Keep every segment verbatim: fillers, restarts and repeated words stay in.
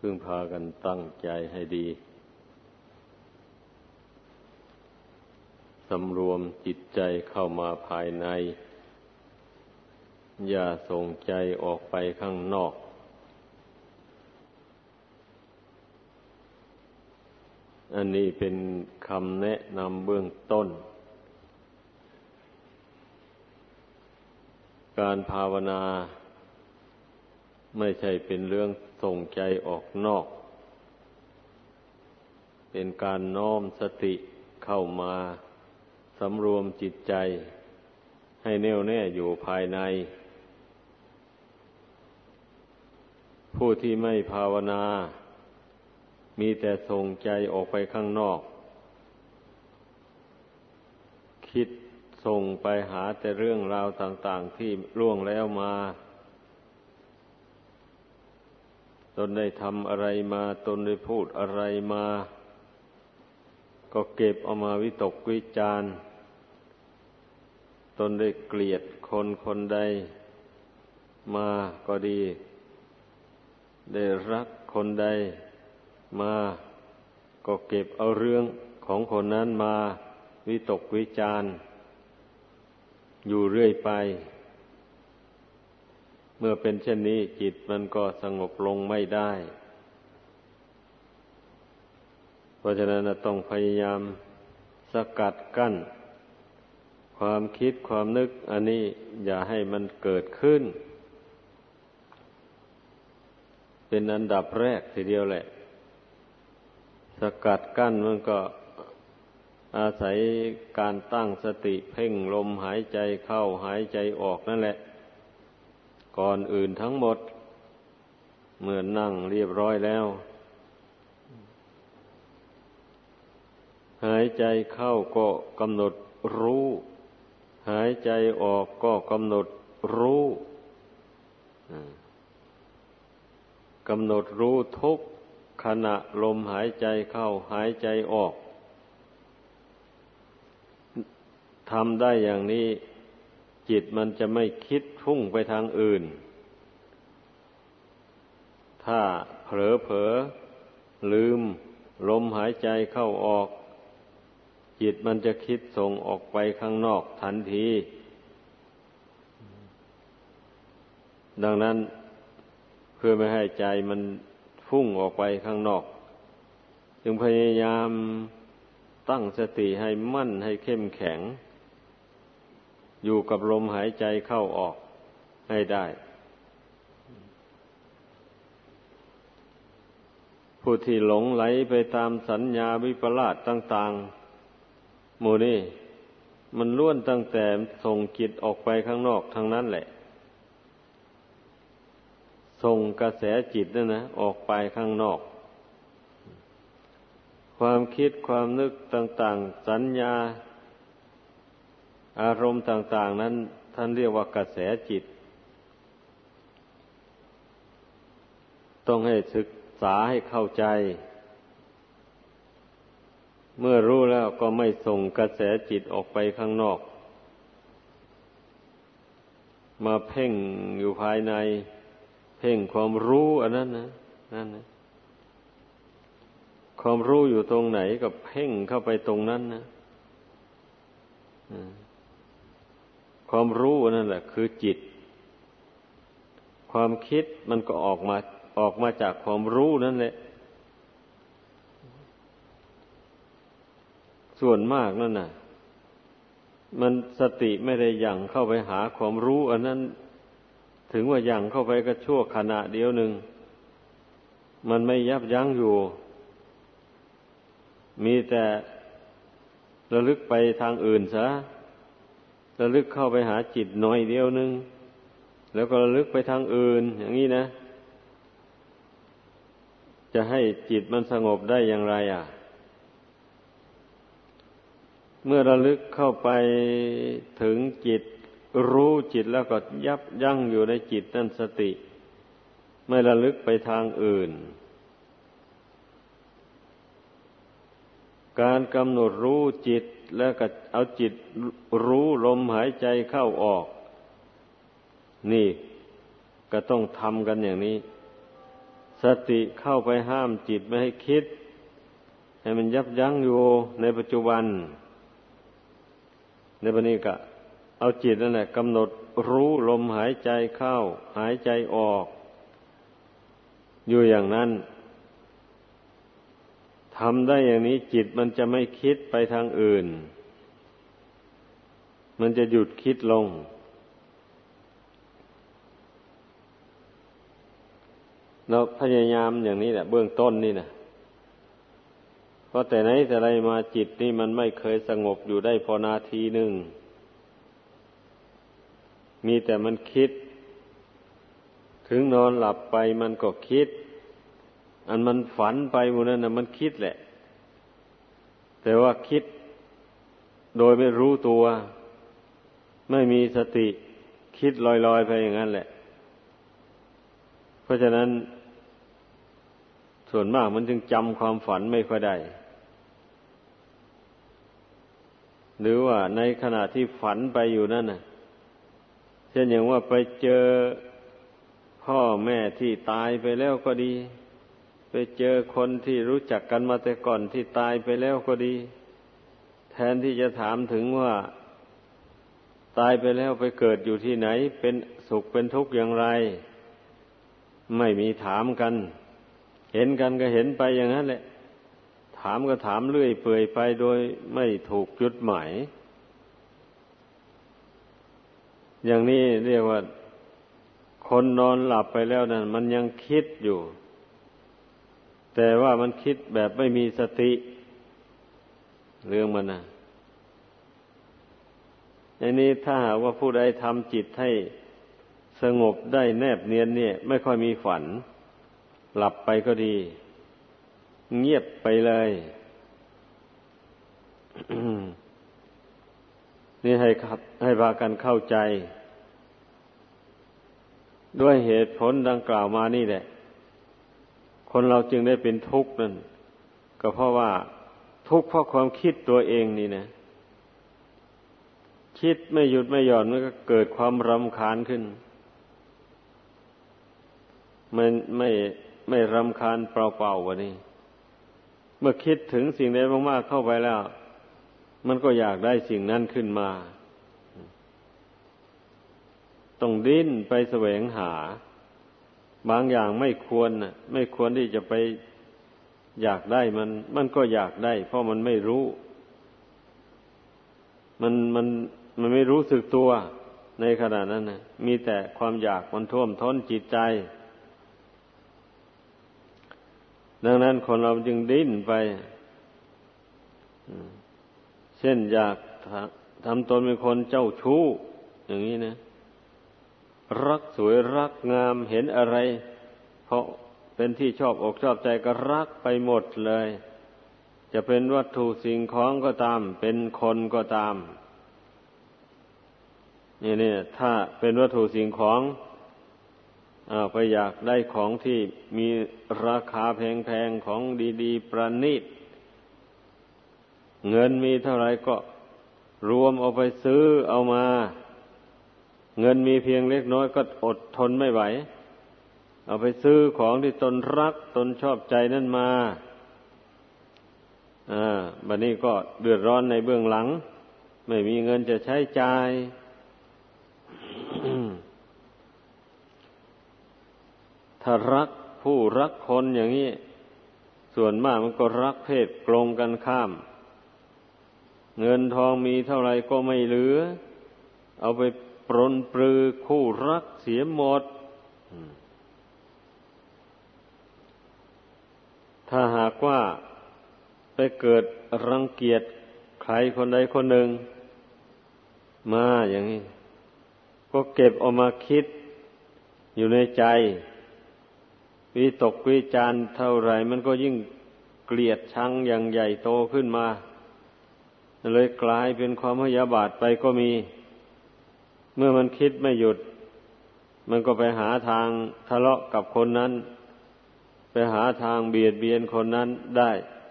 พึ่งพากันตั้งใจให้ดีสำรวมจิตใจเข้ามาภายในอย่าส่งใจออกไปข้างนอกอันนี้เป็นคำแนะนำเบื้องต้นการภาวนาไม่ใช่เป็นเรื่องส่งใจออกนอกเป็นการน้อมสติเข้ามาสำรวมจิตใจให้แน่วแน่อยู่ภายในผู้ที่ไม่ภาวนามีแต่ส่งใจออกไปข้างนอกคิดส่งไปหาแต่เรื่องราวต่างๆที่ล่วงแล้วมาตนได้ทำอะไรมาตนได้พูดอะไรมาก็เก็บเอามาวิตกวิจารณ์ตนได้เกลียดคนคนใดมาก็ดีได้รักคนใดมาก็เก็บเอาเรื่องของคนนั้นมาวิตกวิจารณ์อยู่เรื่อยไปเมื่อเป็นเช่นนี้จิตมันก็สงบลงไม่ได้เพราะฉะนั้นต้องพยายามสกัดกั้นความคิดความนึกอันนี้อย่าให้มันเกิดขึ้นเป็นอันดับแรกทีเดียวแหละสกัดกั้นมันก็อาศัยการตั้งสติเพ่งลมหายใจเข้าหายใจออกนั่นแหละก่อนอื่นทั้งหมดเมื่อนั่งเรียบร้อยแล้วหายใจเข้าก็กำหนดรู้หายใจออกก็กำหนดรู้กำหนดรู้ทุกขณะลมหายใจเข้าหายใจออกทำได้อย่างนี้จิตมันจะไม่คิดพุ่งไปทางอื่นถ้าเผลอเผลอลืมลมหายใจเข้าออกจิตมันจะคิดส่งออกไปข้างนอกทันทีดังนั้นเพื่อไม่ให้ใจมันพุ่งออกไปข้างนอกจึงพยายามตั้งสติให้มั่นให้เข้มแข็งอยู่กับลมหายใจเข้าออกให้ได้ผู้ที่หลงไหลไปตามสัญญาวิปลาสต่างๆหมู่นี้มันล้วนตั้งแต่ส่งจิตออกไปข้างนอกทางนั้นแหละส่งกระแสจิตนั่นนะออกไปข้างนอกความคิดความนึกต่างๆสัญญาอารมณ์ต่างๆนั้นท่านเรียกว่ากระแสจิตต้องให้ศึกษาให้เข้าใจเมื่อรู้แล้วก็ไม่ส่งกระแสจิตออกไปข้างนอกมาเพ่งอยู่ภายในเพ่งความรู้อันนั้นนะนั่นนะความรู้อยู่ตรงไหนก็เพ่งเข้าไปตรงนั้นนะความรู้นั่นแหละคือจิตความคิดมันก็ออกมาออกมาจากความรู้นั่นแหละส่วนมากนั่นน่ะมันสติไม่ได้ยั่งเข้าไปหาความรู้อันนั้นถึงว่ายั่งเข้าไปก็ชั่วขณะเดียวหนึ่งมันไม่ยับยั้งอยู่มีแต่ระลึกไปทางอื่นซะระลึกเข้าไปหาจิตหน่อยเดียวนึงแล้วก็ระลึกไปทางอื่นอย่างนี้นะจะให้จิตมันสงบได้อย่างไรอ่ะเมื่อระลึกเข้าไปถึงจิตรู้จิตแล้วก็ยับยั้งอยู่ในจิตนั่นสติไม่ระลึกไปทางอื่นการกำหนดรู้จิตแล้วก็เอาจิตรู้ลมหายใจเข้าออกนี่ก็ต้องทำกันอย่างนี้สติเข้าไปห้ามจิตไม่ให้คิดให้มันยับยั้งอยู่ในปัจจุบันในบัดนี้ก็เอาจิตนั่นแหละกำหนดรู้ลมหายใจเข้าหายใจออกอยู่อย่างนั้นทำได้อย่างนี้จิตมันจะไม่คิดไปทางอื่นมันจะหยุดคิดลงเราพยายามอย่างนี้แหละเบื้องต้นนี่นะเพราะแต่ไหนแต่ไรมาจิตนี่มันไม่เคยสงบอยู่ได้พอนาทีหนึ่งมีแต่มันคิดถึงนอนหลับไปมันก็คิดอันมันฝันไปหมดนั้นนะมันคิดแหละแต่ว่าคิดโดยไม่รู้ตัวไม่มีสติคิดลอยๆไปอย่างนั้นแหละเพราะฉะนั้นส่วนมากมันจึงจำความฝันไม่ค่อยได้หรือว่าในขณะที่ฝันไปอยู่นั่นน่ะเช่นอย่างว่าไปเจอพ่อแม่ที่ตายไปแล้วก็ดีไปเจอคนที่รู้จักกันมาแต่ก่อนที่ตายไปแล้วก็ดีแทนที่จะถามถึงว่าตายไปแล้วไปเกิดอยู่ที่ไหนเป็นสุขเป็นทุกข์อย่างไรไม่มีถามกันเห็นกันก็เห็นไปอย่างนั้นแหละถามก็ถามเรื่อยเปื่อยไปโดยไม่ถูกจุดหมายอย่างนี้เรียกว่าคนนอนหลับไปแล้วนั่นมันยังคิดอยู่แต่ว่ามันคิดแบบไม่มีสติเรื่องมันนะอันนี้ถ้าหากว่าผู้ใดทำจิตให้สงบได้แนบเนียนเนี่ยไม่ค่อยมีฝันหลับไปก็ดีเงียบไปเลย นี่ให้ครับให้พากันเข้าใจด้วยเหตุผลดังกล่าวมานี่แหละคนเราจึงได้เป็นทุกข์นั่นก็เพราะว่าทุกข์เพราะความคิดตัวเองนี่นะคิดไม่หยุดไม่หย่อนมันก็เกิดความรำคาญขึ้นมันไม่ไม่รำคาญเปล่าๆวะนี่เมื่อคิดถึงสิ่งใดมากๆเข้าไปแล้วมันก็อยากได้สิ่งนั้นขึ้นมาต้องดิ้นไปแสวงหาบางอย่างไม่ควรน่ะไม่ควรที่จะไปอยากได้มันมันก็อยากได้เพราะมันไม่รู้มันมันมันไม่รู้สึกตัวในขณะนั้นน่ะมีแต่ความอยากมันท่วมท้นจิตใจดังนั้นคนเราจึงดิ้นไปเช่นอยากทำตนเป็นคนเจ้าชู้อย่างนี้นะรักสวยรักงามเห็นอะไรเพราะเป็นที่ชอบอกชอบใจก็รักไปหมดเลยจะเป็นวัตถุสิ่งของก็ตามเป็นคนก็ตามนี่เนี่ยถ้าเป็นวัตถุสิ่งของอ้าวไปอยากได้ของที่มีราคาแพงๆของดีๆประณีตเงินมีเท่าไหร่ก็รวมเอาไปซื้อเอามาเงินมีเพียงเล็กน้อยก็อดทนไม่ไหวเอาไปซื้อของที่ตนรักตนชอบใจนั่นมาอ่าบัดนี้ก็เดือดร้อนในเบื้องหลังไม่มีเงินจะใช้จ่าย ถ้ารักผู้รักคนอย่างนี้ส่วนมากมันก็รักเพศตรงกันข้ามเงินทองมีเท่าไหร่ก็ไม่เหลือเอาไปปรนปรือคู่รักเสียหมดถ้าหากว่าไปเกิดรังเกียจใครคนใดคนหนึ่งมาอย่างนี้ก็เก็บออกมาคิดอยู่ในใจวิตกวิจารณ์เท่าไหร่มันก็ยิ่งเกลียดชังอย่างใหญ่โตขึ้นมาเลยกลายเป็นความพยาบาทไปก็มีเมื่อมันคิดไม่หยุดมันก็ไปหาทางทะเลาะกับคนนั้นไปหาทางเบียดเบียนคนนั้นได้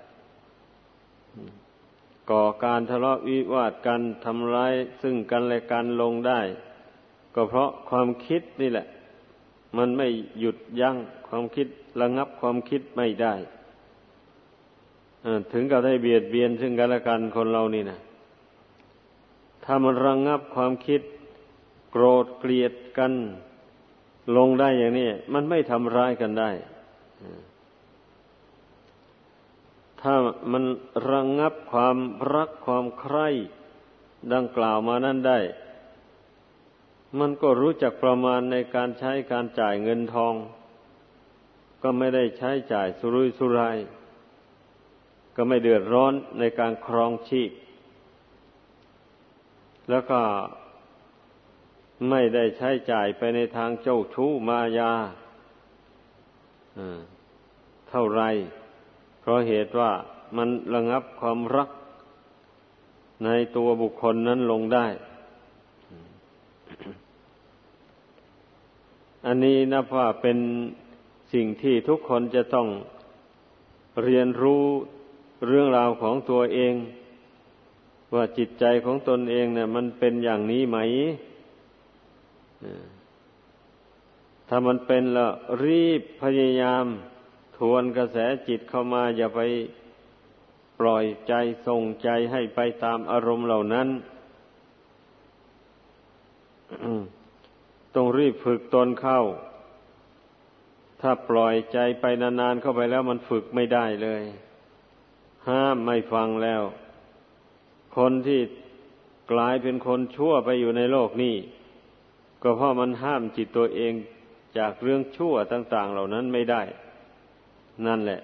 ก่อการทะเลาะวิวาทกันทำร้ายซึ่งกันและกันลงได้ก็เพราะความคิดนี่แหละมันไม่หยุดยั้งความคิดระงับความคิดไม่ได้ถึงกับได้เบียดเบียนซึ่งกันและกันคนเรานี่นะถ้ามันระงับความคิดโกรธเกลียดกันลงได้อย่างนี้มันไม่ทำร้ายกันได้ถ้ามันระงับความรักความใคร่ดังกล่าวมานั้นได้มันก็รู้จักประมาณในการใช้การจ่ายเงินทองก็ไม่ได้ใช้จ่ายสุรุ่ยสุร่ายก็ไม่เดือดร้อนในการครองชีพแล้วก็ไม่ได้ใช้จ่ายไปในทางเจ้าชู้มายาเท่าไรเพราะเหตุว่ามันระงับความรักในตัวบุคคลนั้นลงได้อันนี้นับว่าเป็นสิ่งที่ทุกคนจะต้องเรียนรู้เรื่องราวของตัวเองว่าจิตใจของตนเองเนี่ยมันเป็นอย่างนี้ไหมถ้ามันเป็นแล้วรีบพยายามทวนกระแสจิตเข้ามาอย่าไปปล่อยใจส่งใจให้ไปตามอารมณ์เหล่านั้น ต้องรีบฝึกตนเข้าถ้าปล่อยใจไปนานๆเข้าไปแล้วมันฝึกไม่ได้เลยห้ามไม่ฟังแล้วคนที่กลายเป็นคนชั่วไปอยู่ในโลกนี้ก็เพราะมันห้ามจิตตัวเองจากเรื่องชั่วต่างๆเหล่านั้นไม่ได้นั่นแหละ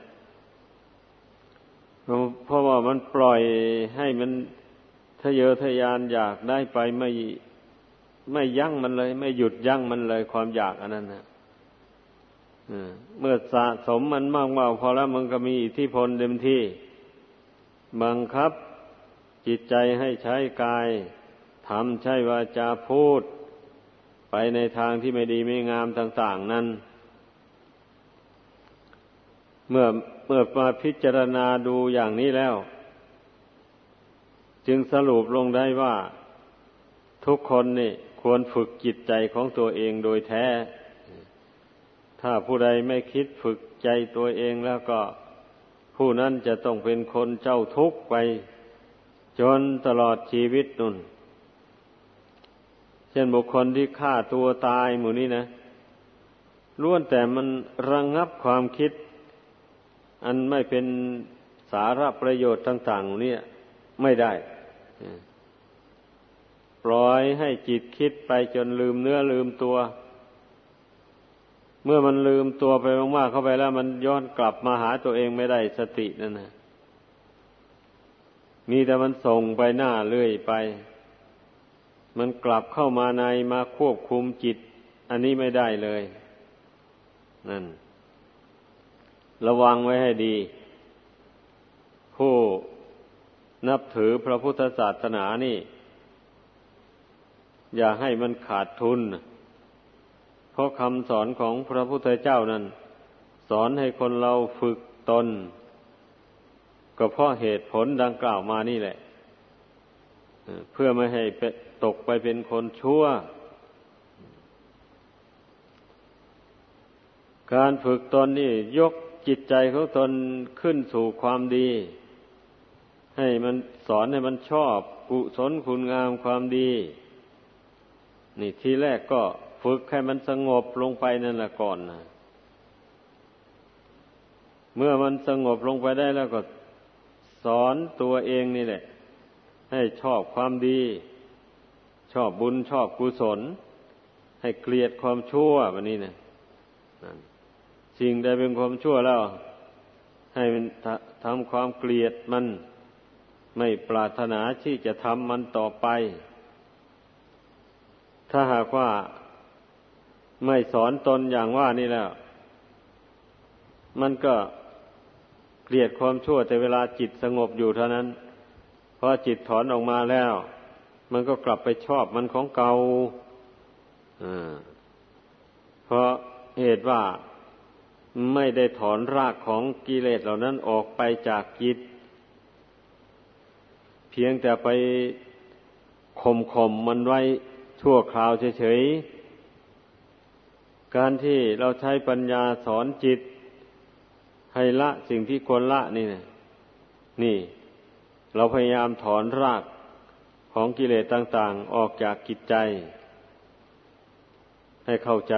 เพราะว่ามันปล่อยให้มันทะเยอทะยานอยากได้ไปไม่ไม่ยั้งมันเลยไม่หยุดยั้งมันเลยความอยากอันนั้นนะเมื่อสะสมมันมากๆพอแล้วมันก็มีอิทธิพลเต็มที่บังคับจิตใจให้ใช้กายทำใช้วาจาพูดไปในทางที่ไม่ดีไม่งามต่างๆนั้นเมื่อเมื่อมาพิจารณาดูอย่างนี้แล้วจึงสรุปลงได้ว่าทุกคนนี่ควรฝึกจิตใจของตัวเองโดยแท้ถ้าผู้ใดไม่คิดฝึกใจตัวเองแล้วก็ผู้นั้นจะต้องเป็นคนเจ้าทุกข์ไปจนตลอดชีวิตนุ่นเช่นบุคคลที่ฆ่าตัวตายหมู่นี้นะล้วนแต่มันระงับความคิดอันไม่เป็นสาระประโยชน์ต่างๆเนี่ยไม่ได้ปล่อยให้จิตคิดไปจนลืมเนื้อลืมตัวเมื่อมันลืมตัวไปมากๆเข้าไปแล้วมันย้อนกลับมาหาตัวเองไม่ได้สตินั่นนะมีแต่มันส่งไปหน้าเรื่อยไปมันกลับเข้ามาในมาควบคุมจิตอันนี้ไม่ได้เลยนั่นระวังไว้ให้ดีผู้นับถือพระพุทธศาสนานี่อย่าให้มันขาดทุนเพราะคำสอนของพระพุทธเจ้านั้นสอนให้คนเราฝึกตนก็เพราะเหตุผลดังกล่าวมานี่แหละเพื่อไม่ให้ตกไปเป็นคนชั่วการฝึกตนนี่ยกจิตใจของตนขึ้นสู่ความดีให้มันสอนให้มันชอบกุศลคุณงามความดีนี่ทีแรกก็ฝึกให้มันสงบลงไปนั่นแหละก่อนนะเมื่อมันสงบลงไปได้แล้วก็สอนตัวเองนี่แหละให้ชอบความดีชอบบุญชอบกุศลให้เกลียดความชั่วแบบนี้นะสิ่งใดเป็นความชั่วแล้วให้มันทำความเกลียดมันไม่ปรารถนาที่จะทำมันต่อไปถ้าหากว่าไม่สอนตนอย่างว่านี่แล้วมันก็เกลียดความชั่วแต่เวลาจิตสงบอยู่เท่านั้นพอจิตถอนออกมาแล้วมันก็กลับไปชอบมันของเก่าเพราะเหตุว่าไม่ได้ถอนรากของกิเลสเหล่านั้นออกไปจากจิตเพียงแต่ไปข่มข่มมันไว้ชั่วคราวเฉยการที่เราใช้ปัญญาสอนจิตให้ละสิ่งที่ควรละนี่นะนี่เราพยายามถอนรากของกิเลสต่างๆออกจากจิตใจให้เข้าใจ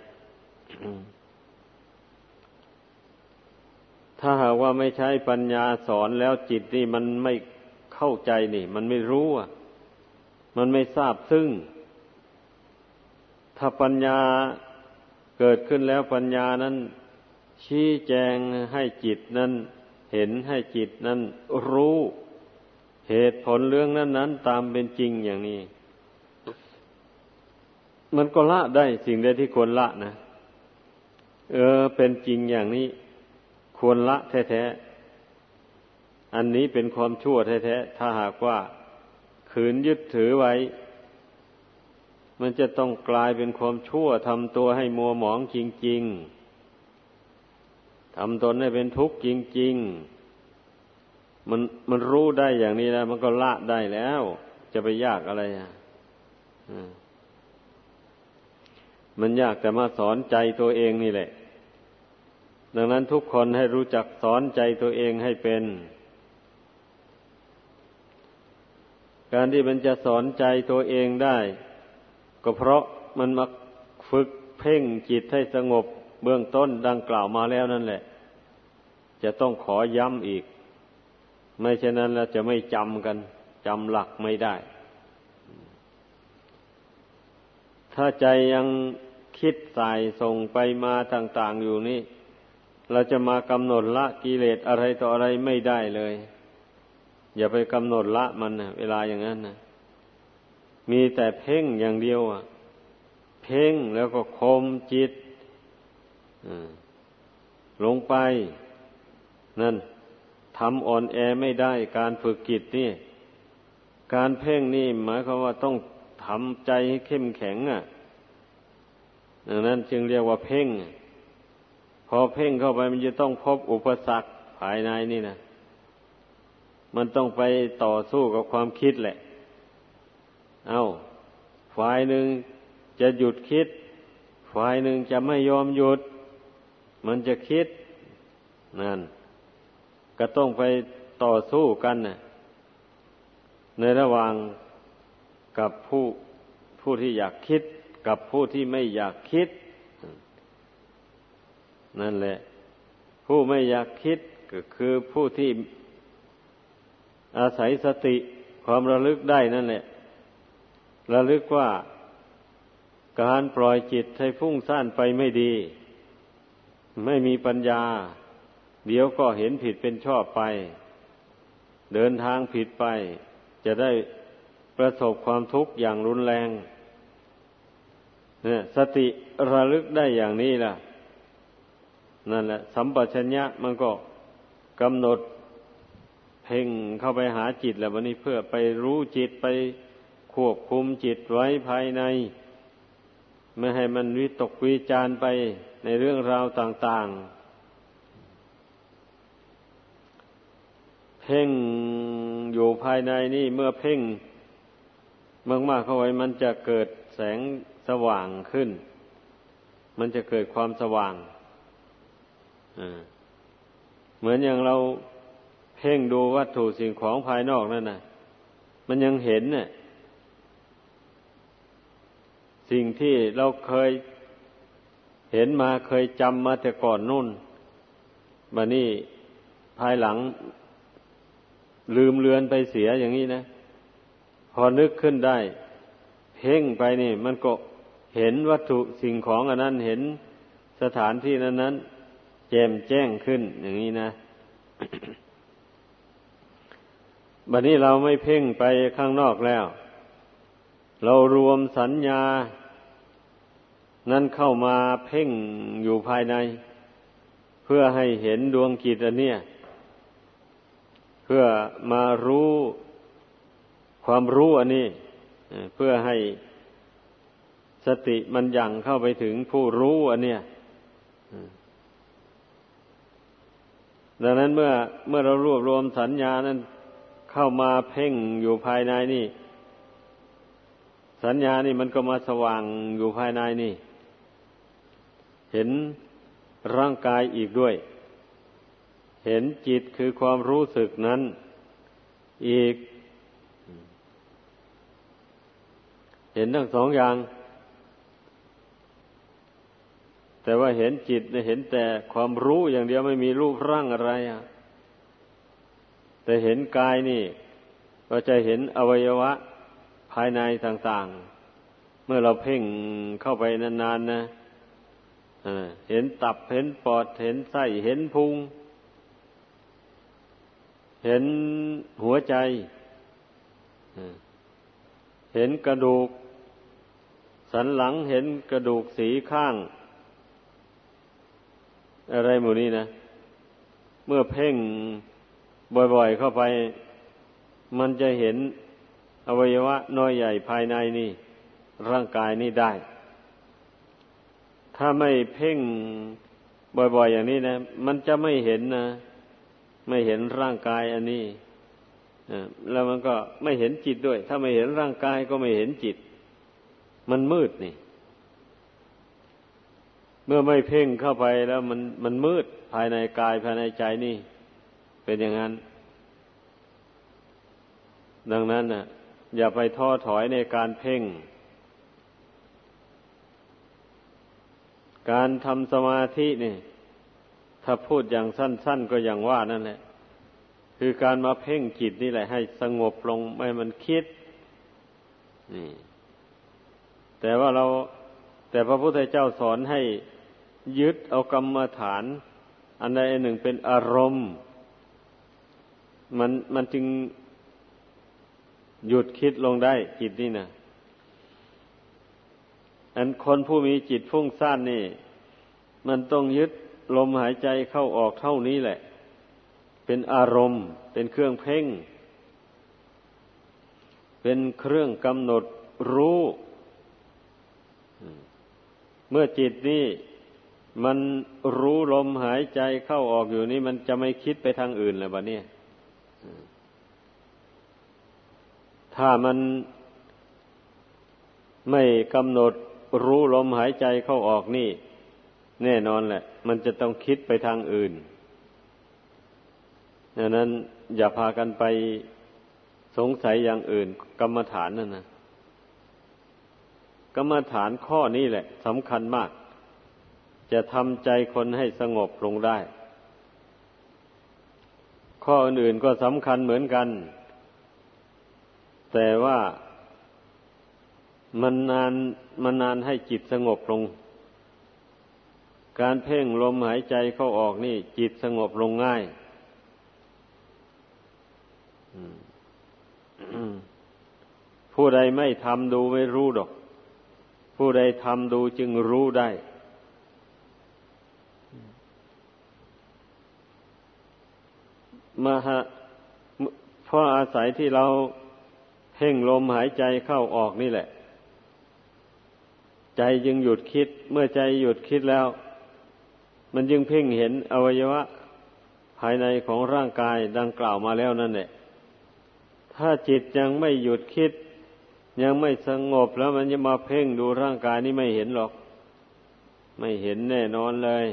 ถ้าหากว่าไม่ใช้ปัญญาสอนแล้วจิตนี่มันไม่เข้าใจนี่มันไม่รู้อ่ะมันไม่ทราบซึ้งถ้าปัญญาเกิดขึ้นแล้วปัญญานั้นชี้แจงให้จิตนั้นเห็นให้จิตนั้นรู้เหตุผลเรื่องนั้นนั้นตามเป็นจริงอย่างนี้มันก็ละได้สิ่งใดที่ควรละนะเออเป็นจริงอย่างนี้ควรละแท้ๆอันนี้เป็นความชั่วแท้ๆถ้าหากว่าขืนยึดถือไว้มันจะต้องกลายเป็นความชั่วทำตัวให้มัวหมองจริงๆทำตนให้เป็นทุกข์จริงๆมันมันรู้ได้อย่างนี้แล้วมันก็ละได้แล้วจะไปยากอะไรอ่ะมันยากแต่มาสอนใจตัวเองนี่แหละดังนั้นทุกคนให้รู้จักสอนใจตัวเองให้เป็นการที่มันจะสอนใจตัวเองได้ก็เพราะมันมาฝึกเพ่งจิตให้สงบเบื้องต้นดังกล่าวมาแล้วนั่นแหละจะต้องขอย้ำอีกไม่เช่นนั้นแล้วจะไม่จำกันจำหลักไม่ได้ถ้าใจยังคิดสายส่งไปมาต่างๆอยู่นี่เราจะมากำหนดละกิเลสอะไรต่ออะไรไม่ได้เลยอย่าไปกำหนดละมันนะเวลาอย่างนั้นนะมีแต่เพ่งอย่างเดียวอ่ะเพ่งแล้วก็คมจิตลงไปนั่นทำอ่อนแอไม่ได้การฝึกจิตนี่การเพ่งนี่หมายความว่าต้องทำใจให้เข้มแข็งอ่ะดังนั้นจึงเรียกว่าเพ่งพอเพ่งเข้าไปมันจะต้องพบอุปสรรคภายในนี่นะมันต้องไปต่อสู้กับความคิดแหละเอาฝ่ายหนึ่งจะหยุดคิดฝ่ายหนึ่งจะไม่ยอมหยุดมันจะคิดนั่นก็ต้องไปต่อสู้กันน่ะในระหว่างกับผู้ผู้ที่อยากคิดกับผู้ที่ไม่อยากคิดนั่นแหละผู้ไม่อยากคิดก็คือผู้ที่อาศัยสติความระลึกได้นั่นแหละระลึกว่าการปล่อยจิตให้ฟุ้งซ่านไปไม่ดีไม่มีปัญญาเดี๋ยวก็เห็นผิดเป็นชอบไปเดินทางผิดไปจะได้ประสบความทุกข์อย่างรุนแรงเนี่ยสติระลึกได้อย่างนี้ล่ะนั่นแหละสัมปชัญญะมันก็กำหนดเพ่งเข้าไปหาจิตแล้ววันนี้เพื่อไปรู้จิตไปควบคุมจิตไว้ภายในไม่ให้มันวิตกวิจารไปในเรื่องราวต่างๆเพ่งอยู่ภายในนี่เมื่อเพ่งมากๆเข้าไว้มันจะเกิดแสงสว่างขึ้นมันจะเกิดความสว่างเหมือนอย่างเราเพ่งดูวัตถุสิ่งของภายนอกนั่นน่ะมันยังเห็นน่ะสิ่งที่เราเคยเห็นมาเคยจำมาแต่ก่อนนู่นบัดนี้ภายหลังลืมเลือนไปเสียอย่างนี้นะพอนึกขึ้นได้เพ่งไปนี่มันก็เห็นวัตถุสิ่งของอันนั้นเห็นสถานที่นั้นนั้นแจ่มแจ้งขึ้นอย่างนี้นะบัดนี้เราไม่เพ่งไปข้างนอกแล้วเรารวมสัญญานั้นเข้ามาเพ่งอยู่ภายในเพื่อให้เห็นดวงจิตอันเนี้ยเพื่อมารู้ความรู้อันนี้เพื่อให้สติมันยั่งเข้าไปถึงผู้รู้อันเนี้ยดังนั้นเมื่อเมื่อเรารวบรวมสัญญานั้นเข้ามาเพ่งอยู่ภายในนี่สัญญานี่มันก็มาสว่างอยู่ภายในนี่เห็นร่างกายอีกด้วยเห็นจิตคือความรู้สึกนั้นอีกเห็นทั้งสองอย่างแต่ว่าเห็นจิตเห็นแต่ความรู้อย่างเดียวไม่มีรูปร่างอะไรอ่ะแต่เห็นกายนี่ก็จะเห็นอวัยวะภายในต่างๆเมื่อเราเพ่งเข้าไปนานๆนะเห็นตับเห็นปอดเห็นไส้เห็นพุงเห็นหัวใจเห็นกระดูกสันหลังเห็นกระดูกสีข้างอะไรหมู่นี้นะเมื่อเพ่งบ่อยๆเข้าไปมันจะเห็นอวัยวะน้อยใหญ่ภายในนี่ร่างกายนี่ได้ถ้าไม่เพ่งบ่อยๆอย่างนี้นะมันจะไม่เห็นนะไม่เห็นร่างกายอันนี้แล้วมันก็ไม่เห็นจิตด้วยถ้าไม่เห็นร่างกายก็ไม่เห็นจิตมันมืดนี่เมื่อไม่เพ่งเข้าไปแล้วมันมันมืดภายในกายภายในใจนี่เป็นอย่างนั้นดังนั้นน่ะอย่าไปท้อถอยในการเพ่งการทำสมาธินี่ถ้าพูดอย่างสั้นๆก็อย่างว่านั่นแหละคือการมาเพ่งจิตนี่แหละให้สงบลงไม่มันคิดนี่แต่ว่าเราแต่พระพุทธเจ้าสอนให้ยึดเอากรรมฐานอันใดอันหนึ่งเป็นอารมณ์มันมันจึงหยุดคิดลงได้จิตนี่นะอันคนผู้มีจิตฟุ้งซ่านนี่มันต้องยึดลมหายใจเข้าออกเท่านี้แหละเป็นอารมณ์เป็นเครื่องเพ่งเป็นเครื่องกำหนดรู้เมื่อจิตนี่มันรู้ลมหายใจเข้าออกอยู่นี่มันจะไม่คิดไปทางอื่นเลยบัดนี้ถ้ามันไม่กำหนดรู้ลมหายใจเข้าออกนี่แน่นอนแหละมันจะต้องคิดไปทางอื่นดังนั้นอย่าพากันไปสงสัยอย่างอื่นกรรมฐานนั่นนะกรรมฐานข้อนี้แหละสำคัญมากจะทำใจคนให้สงบลงได้ข้ออื่นๆก็สำคัญเหมือนกันแต่ว่ามันนานมันนานให้จิตสงบลงการเพ่งลมหายใจเข้าออกนี่จิตสงบลงง่ายผู้ใดไม่ทำดูไม่รู้ดอกผู้ใดทำดูจึงรู้ได้มหาเพราะอาศัยที่เราเพ่งลมหายใจเข้าออกนี่แหละใจจึงหยุดคิดเมื่อใจหยุดคิดแล้วมันจึงเพ่งเห็นอวัยวะภายในของร่างกายดังกล่าวมาแล้วนั่นแหละถ้าจิตยังไม่หยุดคิดยังไม่สงบแล้วมันจะมาเพ่งดูร่างกายนี่ไม่เห็นหรอกไม่เห็นแน่นอนเลย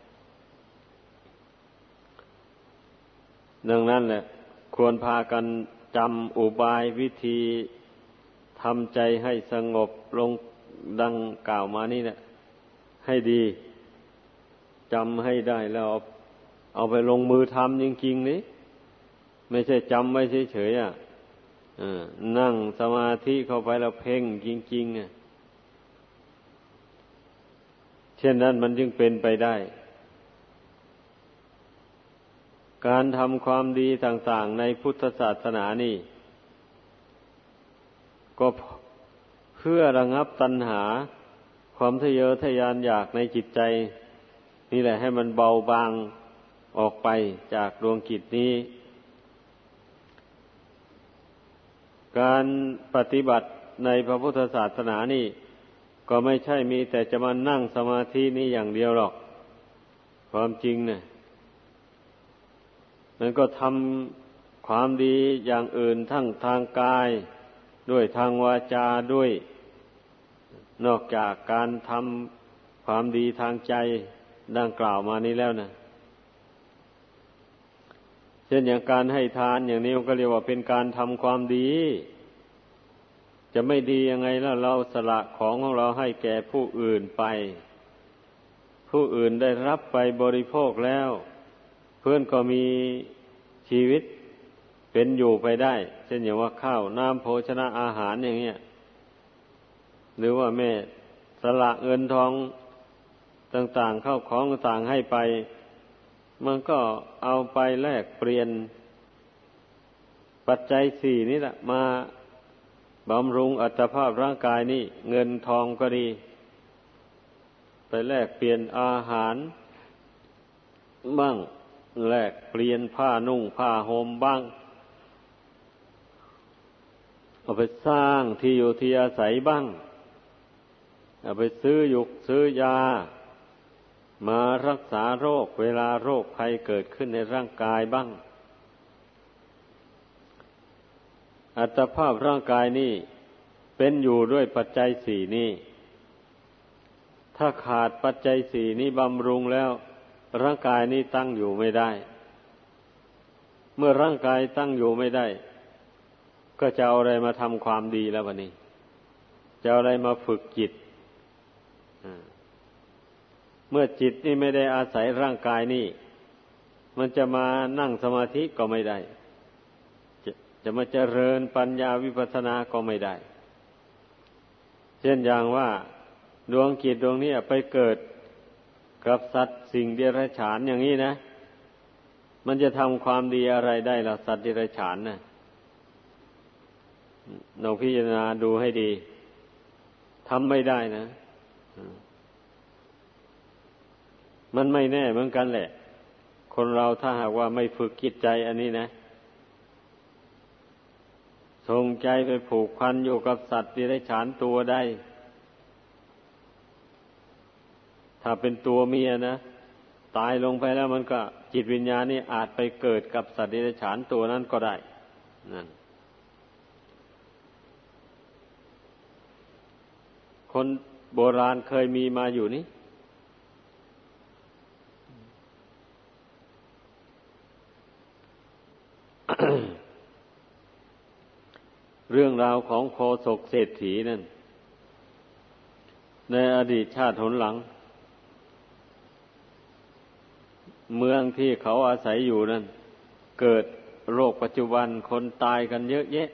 ดังนั้นแหละควรพากันจำอุบายวิธีทำใจให้สงบลงดังกล่าวมานี่แหละให้ดีจำให้ได้แล้วเอาเอาไปลงมือทำจริงๆนี่ไม่ใช่จำไว้เฉยๆอ่ะนั่งสมาธิเข้าไปแล้วเพ่งจริงๆอ่ะเช่นนั้นมันจึงเป็นไปได้การทำความดีต่างๆในพุทธศาสนานี่ก็เพื่อระงับตัณหาความทะเยอทะยานอยากในจิตใจนี่แหละให้มันเบาบางออกไปจากดวงจิตนี้การปฏิบัติในพระพุทธศาสนานี่ก็ไม่ใช่มีแต่จะมานั่งสมาธินี่อย่างเดียวหรอกความจริงเนี่ยมันก็ทำความดีอย่างอื่นทั้งทางกายด้วยทางวาจาด้วยนอกจากการทความดีทางใจดังกล่าวมานี้แล้วนะเช่นอย่างการให้ทานอย่างนี้มันก็เรียกว่าเป็นการทำความดีจะไม่ดียังไงล่ะเราสละของของเราให้แก่ผู้อื่นไปผู้อื่นได้รับไปบริโภคแล้วเพื่อนก็มีชีวิตเป็นอยู่ไปได้เช่นอย่างว่าข้าวน้ำโภชนะอาหารอย่างเงี้ยหรือว่าแม่สละเงินทองต่างๆเข้าของต่างๆให้ไปมันก็เอาไปแลกเปลี่ยนปัจจัยสี่นี่แหละมาบำรุงอัตภาพร่างกายนี่เงินทองก็ดีไปแลกเปลี่ยนอาหารบ้างแลกเปลี่ยนผ้านุ่งผ้าห่มบ้างเอาไปสร้างที่อยู่ที่อาศัยบ้างเอาไปซื้อยุกซื้อยามารักษาโรคเวลาโรคภัยเกิดขึ้นในร่างกายบ้างอัตภาพร่างกายนี่เป็นอยู่ด้วยปัจจัยสี่นี้ถ้าขาดปัจจัยสี่นี้บำรุงแล้วร่างกายนี้ตั้งอยู่ไม่ได้เมื่อร่างกายตั้งอยู่ไม่ได้ก็จะเอาอะไรมาทำความดีแล้ววันนี้จะเอาอะไรมาฝึกจิตเมื่อจิตนี่ไม่ได้อาศัยร่างกายนี่มันจะมานั่งสมาธิก็ไม่ได้จะจะมาเจริญปัญญาวิปัสสนาก็ไม่ได้เช่นอย่างว่าดวงจิตดวงนี้ไปเกิดกับสัตว์สิ่งเดรัจฉานอย่างนี้นะมันจะทำความดีอะไรได้ล่ะสัตว์เดรัจฉานนะเราพิจารณาดูให้ดีทำไม่ได้นะมันไม่แน่เหมือนกันแหละคนเราถ้าหากว่าไม่ฝึกจิตใจอันนี้นะส่งใจไปผูกพันอยู่กับสัตว์เดรัจฉานตัวใดถ้าเป็นตัวเมียนะตายลงไปแล้วมันก็จิตวิญญาณนี่อาจไปเกิดกับสัตว์เดรัจฉานตัวนั้นก็ได้นั่นคนโบราณเคยมีมาอยู่นี่ เรื่องราวของโคศกเศรษฐีนั่นในอดีตชาติหนหลังเมืองที่เขาอาศัยอยู่นั่นเกิดโรคปัจจุบันคนตายกันเยอะแยะ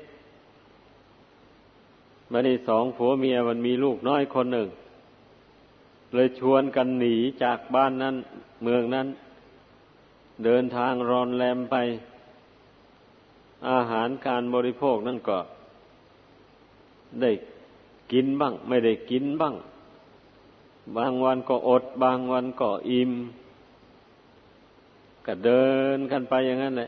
บัดนี้สองผัวเมียมันมีลูกน้อยคนหนึ่งเลยชวนกันหนีจากบ้านนั้นเมืองนั้นเดินทางรอนแรมไปอาหารการบริโภคนั่นก็ได้กินบ้างไม่ได้กินบ้างบางวันก็อดบางวันก็อิ่มก็เดินกันไปอย่างนั้นแหละ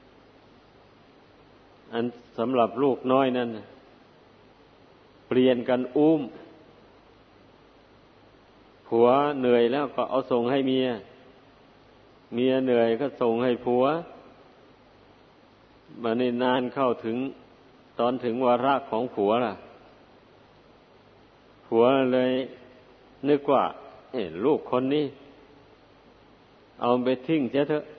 อันสำหรับลูกน้อยนั่นเปลี่ยนกันอุ้มผัวเหนื่อยแล้วก็เอาส่งให้เมียเมียเหนื่อยก็ส่งให้ผัวบัดนี้นานเข้าถึงตอนถึงวาระของผัวล่ะผัวเลยนึกว่าเอ้ลูกคนนี้เอาไปทิ้งเสียเถอะ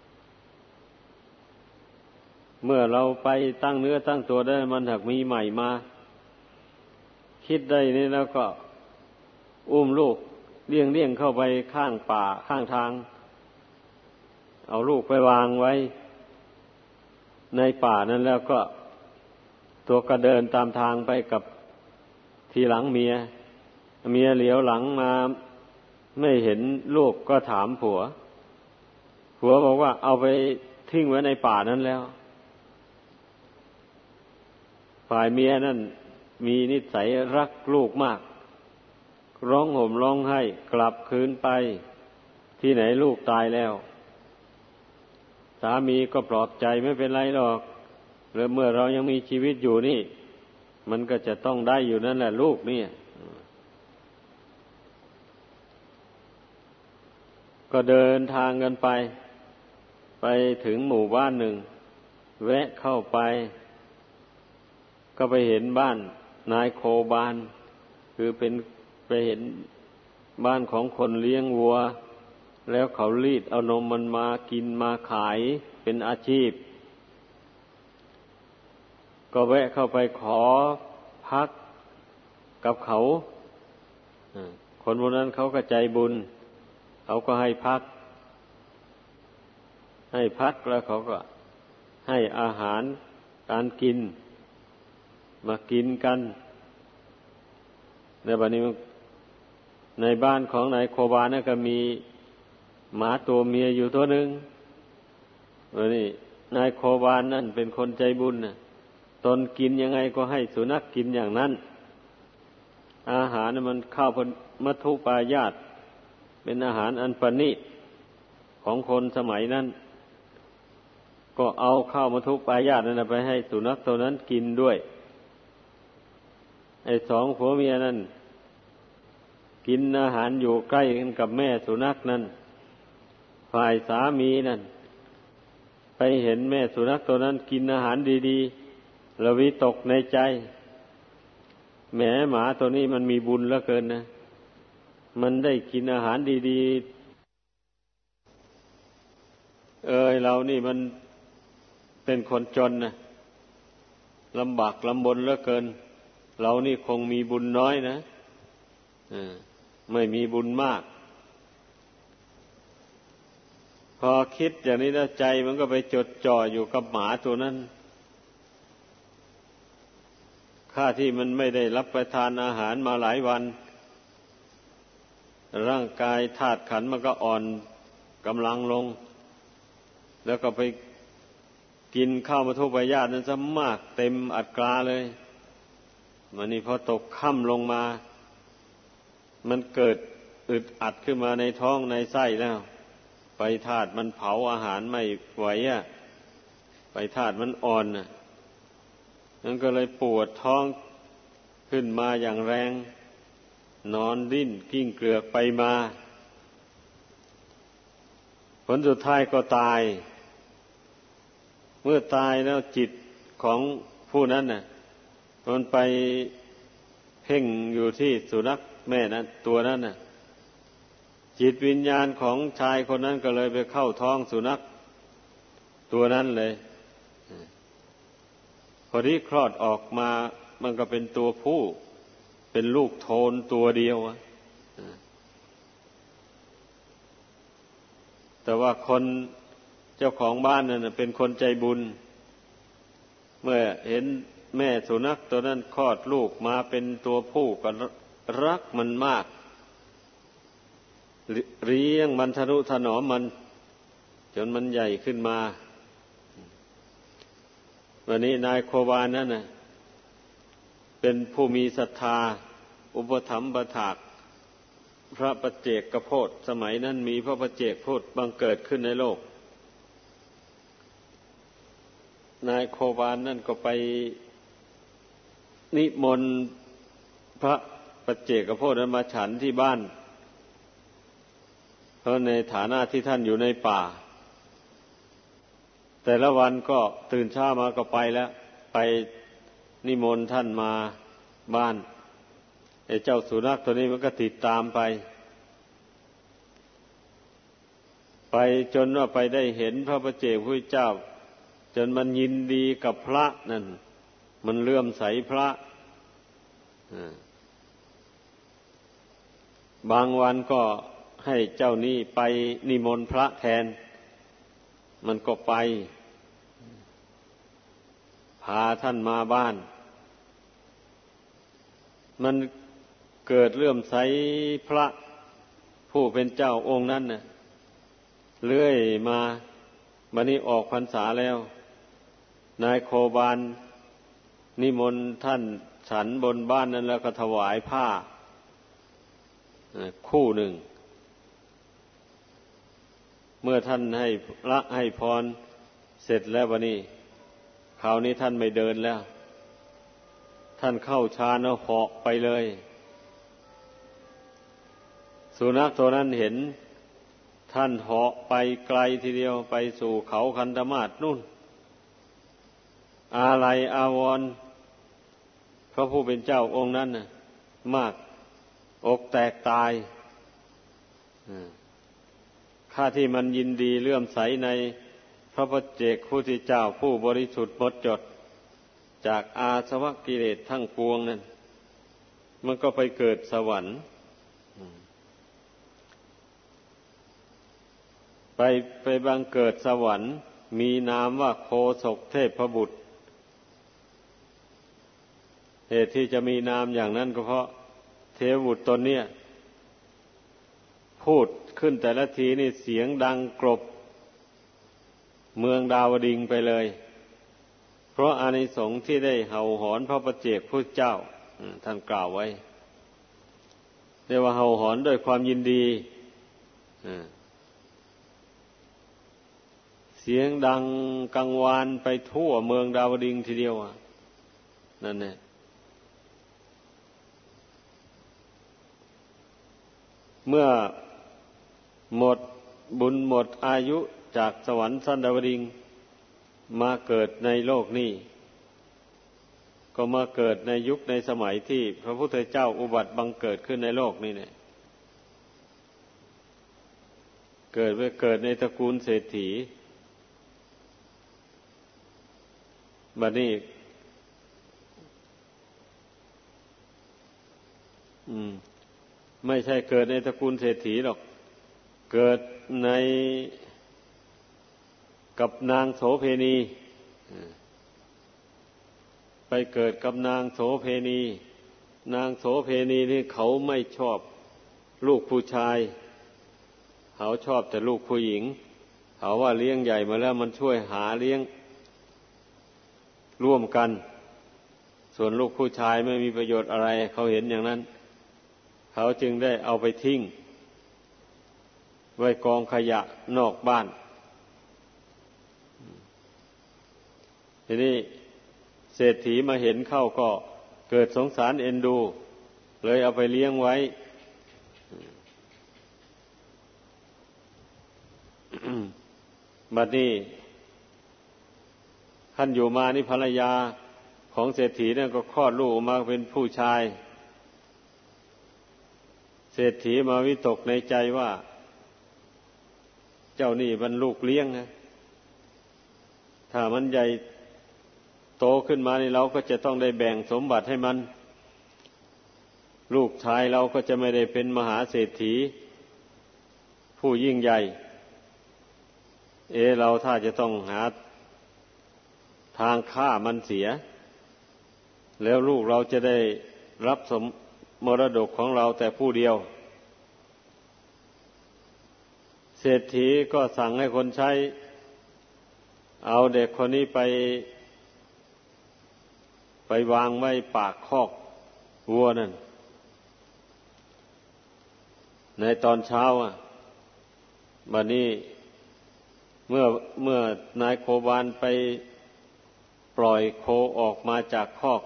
เมื่อเราไปตั้งเนื้อตั้งตัวได้มันหากมีใหม่มาคิดได้นี่แล้วก็อุ้มลูกเลี้ยงเลี้ยงเข้าไปข้างป่าข้างทางเอาลูกไปวางไว้ในป่านั้นแล้วก็ตัวก็เดินตามทางไปกับทีหลังเมียเมียเหลียวหลังมาไม่เห็นลูกก็ถามผัวผัวบอกว่าเอาไปทิ้งไว้ในป่านั้นแล้วฝ่ายเมียนั่นมีนิสัยรักลูกมากร้องห่มร้องไห้กลับคืนไปที่ไหนลูกตายแล้วสามีก็ปลอบใจไม่เป็นไรหรอกหรือเมื่อเรายังมีชีวิตอยู่นี่มันก็จะต้องได้อยู่นั่นแหละลูกนี่ก็เดินทางกันไปไปถึงหมู่บ้านหนึ่งแวะเข้าไปก็ไปเห็นบ้านนายโคบาลคือเป็นไปเห็นบ้านของคนเลี้ยงวัวแล้วเขารีดเอานมมันมากินมาขายเป็นอาชีพก็แวะเข้าไปขอพักกับเขาคนพวกนั้นเขาก็ใจบุญเขาก็ให้พักให้พักแล้วเขาก็ให้อาหารการกินมากินกันในบัดนี้ในบ้านของนายโคบาเนี่ยก็มีหมาตัวเมียอยู่ตัวหนึ่งวันนี้นายโคบานนั่นเป็นคนใจบุญน่ะตนกินยังไงก็ให้สุนัขกินอย่างนั้นอาหารมันข้าวมัทุปายาตเป็นอาหารอันประณีตของคนสมัยนั้นก็เอาข้าวมัทุปายาตนั่นไปให้สุนัขตัวนั้นกินด้วยไอ้สองผัวเมียนั่นกินอาหารอยู่ใกล้กันกับแม่สุนัขนั่นฝ่ายสามีนั่นไปเห็นแม่สุนัขตัวนั้นกินอาหารดีๆระวิตกในใจแหมหมาตัวนี้มันมีบุญเหลือเกินนะมันได้กินอาหารดีๆเอ้ยเรานี่มันเป็นคนจนนะลำบากลำบนเหลือเกินเรานี่คงมีบุญน้อยนะไม่มีบุญมากพอคิดอย่างนี้แล้วใจมันก็ไปจดจ่ออยู่กับหมาตัวนั้นข้าที่มันไม่ได้รับประทานอาหารมาหลายวันร่างกายธาตุขันธ์มันก็อ่อนกำลังลงแล้วก็ไปกินข้าวมัทุปายาตนั้นซะมากเต็มอัตราเลยมันนี่พอตกค่ำลงมามันเกิดอึดอัดขึ้นมาในท้องในไส้แล้วไปธาตุมันเผาอาหารไม่ไหวอ่ะไปธาตุมันอ่อนน่ะนั่นก็เลยปวดท้องขึ้นมาอย่างแรงนอนดิ้นกิ้งเกลือกไปมาผลสุดท้ายก็ตายเมื่อตายแล้วจิตของผู้นั้นน่ะมันไปเพ่งอยู่ที่สุนัขแม่นั้นตัวนั้นน่ะจิตวิญญาณของชายคนนั้นก็เลยไปเข้าท้องสุนัขตัวนั้นเลยพอที่คลอดออกมามันก็เป็นตัวผู้เป็นลูกโทนตัวเดียวแต่ว่าคนเจ้าของบ้านนั่นเป็นคนใจบุญเมื่อเห็นแม่สุนัขตัวนั้นคลอดลูกมาเป็นตัวผู้ก็รักมันมากเลี้ยงมันทนุถนอมมันจนมันใหญ่ขึ้นมาวันนี้นายโควานนั่นน่ะเป็นผู้มีศรัทธาอุปถัมภะถากพระปัจเจกโพธิสมัยนั้นมีพระปัจเจกโพธิบังเกิดขึ้นในโลกนายโควานนั่นก็ไปนิมนต์พระปัจเจกโพธินั้นมาฉันที่บ้านเพราะในฐานะที่ท่านอยู่ในป่าแต่ละวันก็ตื่นเช้ามาก็ไปแล้วไปนิมนต์ท่านมาบ้านไอ้เจ้าสุนัขตัวนี้มันก็ติดตามไปไปจนว่าไปได้เห็นพระปัจเจกพุทธเจ้าจนมันยินดีกับพระนั่นมันเลื่อมใสพระบางวันก็ให้เจ้านี้ไปนิมนต์พระแทนมันก็ไปพาท่านมาบ้านมันเกิดเลื่อมใสพระผู้เป็นเจ้าองค์นั้นน่ะเลื่อยมาบัดนี้ออกพรรษาแล้วนายโคบานนิมนต์ท่านฉันบนบ้านนั้นแล้วก็ถวายผ้าคู่หนึ่งเมื่อท่านให้ละให้พรเสร็จแล้วบัดนี้คราวนี้ท่านไม่เดินแล้วท่านเข้าฌานแล้วเหาะไปเลยสุนัขตัวนั้นเห็นท่านเหาะไปไกลทีเดียวไปสู่เขาคันธมาศนู่นอาลัยอาวรณ์พระผู้เป็นเจ้าองค์นั้นน่ะมากอกแตกตายข้าที่มันยินดีเลื่อมใสในพระปัจเจกพุทธเจ้าผู้บริสุทธิ์หมดจดจากอาสวะกิเลสทั้งปวงนั่นมันก็ไปเกิดสวรรค์ไปไปบังเกิดสวรรค์มีนามว่าโคศกเทพบุตรเหตุที่จะมีนามอย่างนั้นก็เพราะเทพบุตรตนเนี้ยพูดขึ้นแต่ละทีนี่เสียงดังกลบเมืองดาวดึงส์ไปเลยเพราะอานิสงส์ที่ได้เห่าหอนพระปัจเจกพุทธเจ้าท่านกล่าวไว้เรียกว่าเห่าหอนด้วยความยินดีเสียงดังกังวานไปทั่วเมืองดาวดึงส์ทีเดียวนั่นแหละเมื่อหมดบุญหมดอายุจากสวรรค์ชั้นดาวดึงส์มาเกิดในโลกนี้ก็มาเกิดในยุคในสมัยที่พระพุทธเจ้าอุบัติบังเกิดขึ้นในโลกนี้เนี่ยเกิดไปเกิดในตระกูลเศรษฐีบัดนี้อืมไม่ใช่เกิดในตระกูลเศรษฐีหรอกเกิดในกับนางโสเพณีไปเกิดกับนางโสเพณีนางโสเพณีนี่เขาไม่ชอบลูกผู้ชายเขาชอบแต่ลูกผู้หญิงเขาว่าเลี้ยงใหญ่มาแล้วมันช่วยหาเลี้ยงร่วมกันส่วนลูกผู้ชายไม่มีประโยชน์อะไรเขาเห็นอย่างนั้นเขาจึงได้เอาไปทิ้งไว้กองขยะนอกบ้านทีนี้เศรษฐีมาเห็นเข้าก็เกิดสงสารเอ็นดูเลยเอาไปเลี้ยงไว้ บัดนี้ท่านอยู่มานี่ภรรยาของเศรษฐีเนี่ยก็คลอดลูกออกมาเป็นผู้ชายเศรษฐีมาวิตกในใจว่าเจ้านี่มันลูกเลี้ยงนะถ้ามันใหญ่โตขึ้นมานี่เราก็จะต้องได้แบ่งสมบัติให้มันลูกชายเราก็จะไม่ได้เป็นมหาเศรษฐีผู้ยิ่งใหญ่เอเราถ้าจะต้องหาทางฆ่ามันเสียแล้วลูกเราจะได้รับสมมรดกของเราแต่ผู้เดียวเศรษฐีก็สั่งให้คนใช้เอาเด็กคนนี้ไปไปวางไว้ปากคอกวัวนั่นในตอนเช้าอ่ะบัดนี้เมื่อเมื่อนายโคบาลไปปล่อยโคออกมาจากคอก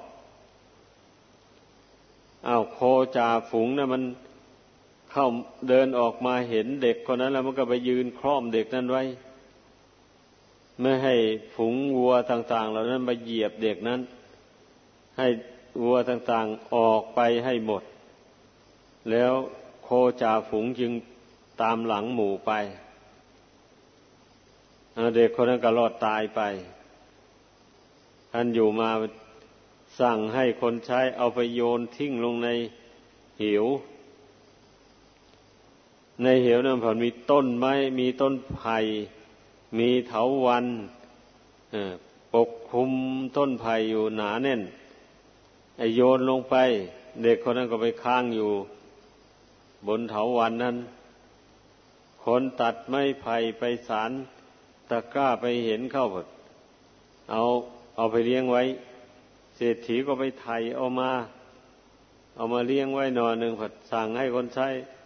อ้าวโคจ่าฝูงนะมันเข้าเดินออกมาเห็นเด็กคนนั้นแล้วมันก็ไปยืนคล้อมเด็กนั้นไว้ไม่ให้ฝูงวัวต่างๆเหล่านั้นมาเหยียบเด็กนั้นให้วัวต่างๆออกไปให้หมดแล้วโคจ่าฝูงจึงตามหลังหมู่ไปเด็กคนนั้นก็รอดตายไปท่านอยู่มาสั่งให้คนใช้เอาไปโยนทิ้งลงในเหวในเหวนั้นพอมีต้นไม้มีต้นไผ่มีเถาวัลย์ปกคลุมต้นไผ่อยู่หนาแน่นไอ้โยนลงไปเด็กคนนั้นก็ไปค้างอยู่บนเถาวัลย์นั้นคนตัดไม้ไผ่ไปสานตะกร้าไปเห็นเข้าหมดเอาเอาไปเลี้ยงไว้เศรษฐีก็ไปไถเอามาเอามาเลี้ยงไว้หน่อหนึ่งผัดสั่งให้คนใช้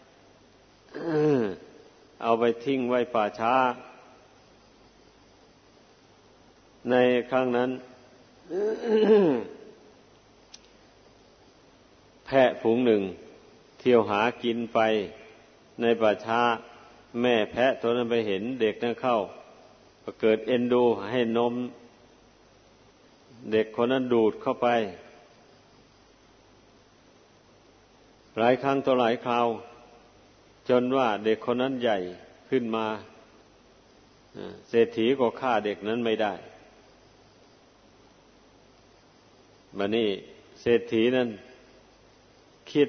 เอาไปทิ้งไว้ป่าช้าในครั้งนั้น แพะฝูงหนึ่งเที่ยวหากินไปในป่าช้าแม่แพะตัวนั้นไปเห็นเด็กนั้นเข้าก็เกิดเอ็นดูให้นมเด็กคนนั้นดูดเข้าไปหลายครั้งต่อหลายคราวจจนว่าเด็กคนนั้นใหญ่ขึ้นมาเศรษฐีก็ฆ่าเด็กนั้นไม่ได้บัดนี้เศรษฐีนั้นคิด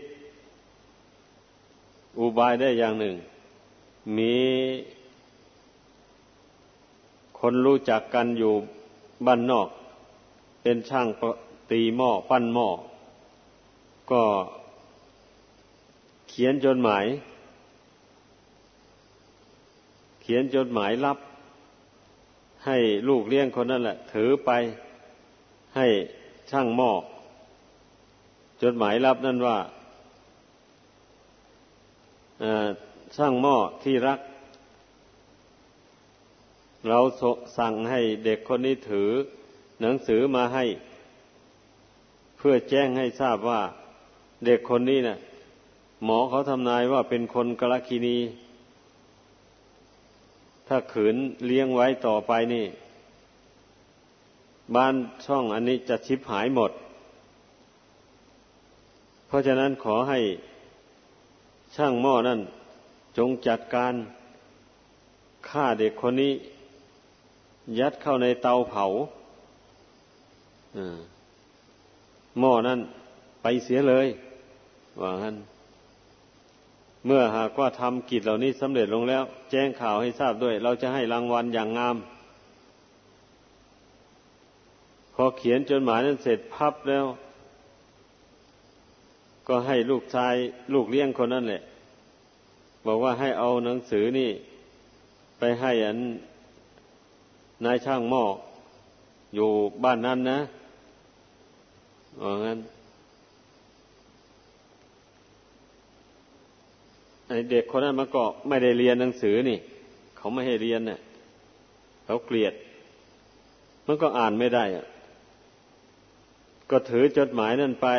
อุบายได้อย่างหนึ่งมีคนรู้จักกันอยู่บ้านนอกเป็นช่างตีหม้อปั้นหม้อก็เขียนจดหมายเขียนจดหมายลับให้ลูกเลี้ยงคนนั้นแหละถือไปให้ช่างหม้อจดหมายลับนั่นว่าช่างหม้อที่รักเราสั่งให้เด็กคนนี้ถือหนังสือมาให้เพื่อแจ้งให้ทราบว่าเด็กคนนี้น่ะหมอเขาทำนายว่าเป็นคนกลคิณีถ้าขืนเลี้ยงไว้ต่อไปนี่บ้านช่องอันนี้จะชิบหายหมดเพราะฉะนั้นขอให้ช่างหม้อนั่นจงจัดการฆ่าเด็กคนนี้ยัดเข้าในเตาเผาหม้อนั้นไปเสียเลยว่างั้นเมื่อหากว่าทำกิจเหล่านี้สำเร็จลงแล้วแจ้งข่าวให้ทราบด้วยเราจะให้รางวัลอย่างงามพอเขียนจดหมายนั้นเสร็จพับแล้วก็ให้ลูกชายลูกเลี้ยงคนนั้นแหละบอกว่าให้เอาหนังสือนี่ไปให้อันนายช่างหม้ออยู่บ้านนั้นนะว่างั้นไอ้เด็กคนนั้นมันก็ไม่ได้เรียนหนังสือนี่เขาไม่ให้เรียนเนี่ยเขาเกลียดมันก็อ่านไม่ได้อ่ะก็ถือจดหมายนั่นไป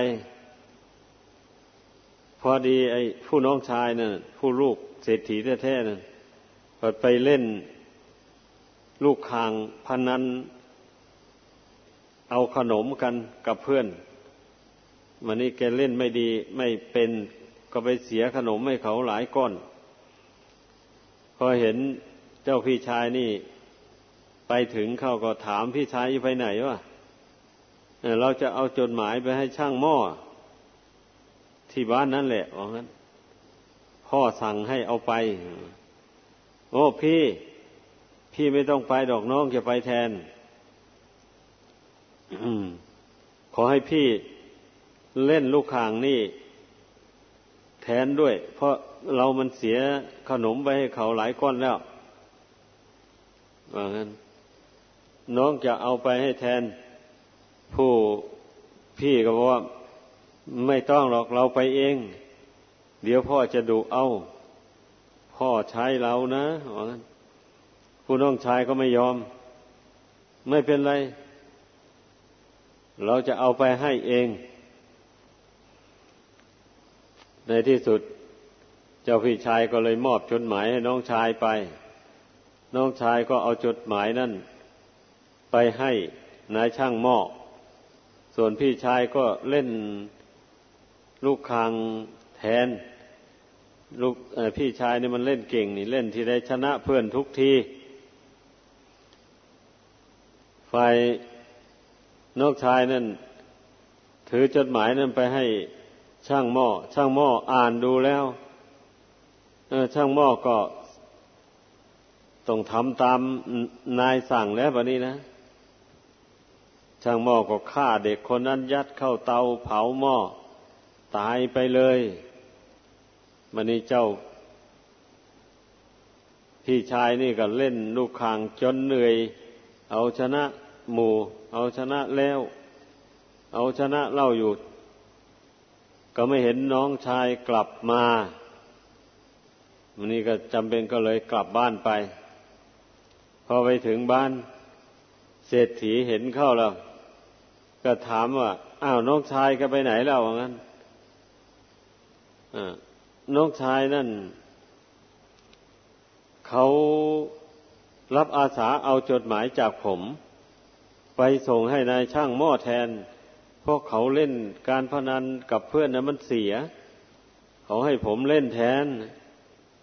พอดีไอ้ผู้น้องชายนั่นผู้ลูกเศรษฐีแท้ๆนั่นก็ไปเล่นลูกคางพนันเอาขนมกันกับเพื่อนวันนี้แกเล่นไม่ดีไม่เป็นก็ไปเสียขนมให้เขาหลายก้อนพอเห็นเจ้าพี่ชายนี่ไปถึงเขาก็ถามพี่ชายไปไหนวะเราจะเอาจดหมายไปให้ช่างหม้อที่บ้านนั่นแหละว่างั้นพ่อสั่งให้เอาไปโอ้พี่พี่ไม่ต้องไปดอกน้องจะไปแทน ขอให้พี่เล่นลูกข่างนี่แทนด้วยเพราะเรามันเสียขนมไปให้เขาหลายก้อนแล้วว่างั้นน้องจะเอาไปให้แทนผู้พี่ก็บอกว่าไม่ต้องหรอกเราไปเองเดี๋ยวพ่อจะดุเอาพ่อใช้เรานะว่างั้นผู้น้องชายก็ไม่ยอมไม่เป็นไรเราจะเอาไปให้เองในที่สุดเจ้าพี่ชายก็เลยมอบจดหมายให้น้องชายไปน้องชายก็เอาจดหมายนั่นไปให้นายช่างหม้อส่วนพี่ชายก็เล่นลูกคางแทนลูกพี่ชายนี่มันเล่นเก่งนี่เล่นที่ได้ชนะเพื่อนทุกทีฝ่ายน้องชายนั่นถือจดหมายนั่นไปให้ช่างหม้อช่างหม้ออ่านดูแล้วเออช่างหม้อก็ต้องทำตามนายสั่งแล้วบัดนี้นะช่างหม้อก็ฆ่าเด็กคนนั้นยัดเข้าเตาเผาหม้อตายไปเลยบัดนี้เจ้าพี่ชายนี่ก็เล่นลูกคางจนเหนื่อยเอาชนะหมู่เอาชนะแล้วเอาชนะเล่าอยู่ก็ไม่เห็นน้องชายกลับมาวันนี้ก็จำเป็นก็เลยกลับบ้านไปพอไปถึงบ้านเศรษฐีเห็นเข้าแล้วก็ถามว่าอ้าวน้องชายก็ไปไหนแล้วว่างั้นน้องชายนั่นเขารับอาสาเอาจดหมายจากผมไปส่งให้นายช่างหม้อแทนเพราะเขาเล่นการพนันกับเพื่อนนะมันเสียเขาให้ผมเล่นแทน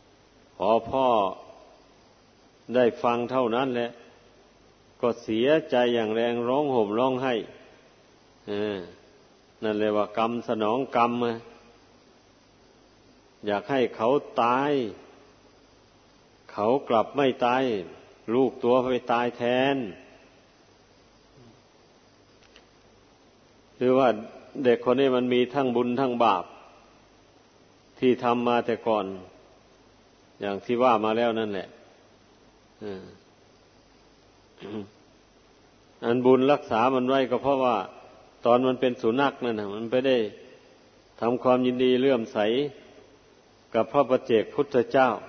พอพ่อได้ฟังเท่านั้นแหละก็เสียใจอย่างแรงร้องห่มร้องไห้นั่นเลยว่ากรรมสนองกรรมอยากให้เขาตายเขากลับไม่ตายลูกตัวไปตายแทนหรือว่าเด็กคนนี้มันมีทั้งบุญทั้งบาปที่ทำมาแต่ก่อนอย่างที่ว่ามาแล้วนั่นแหละอันบุญรักษามันไว้ก็เพราะว่าตอนมันเป็นสุนัขนั่นนะมันไปได้ทำความยินดีเลื่อมใสกับพระปัจเจกพุทธเจ้า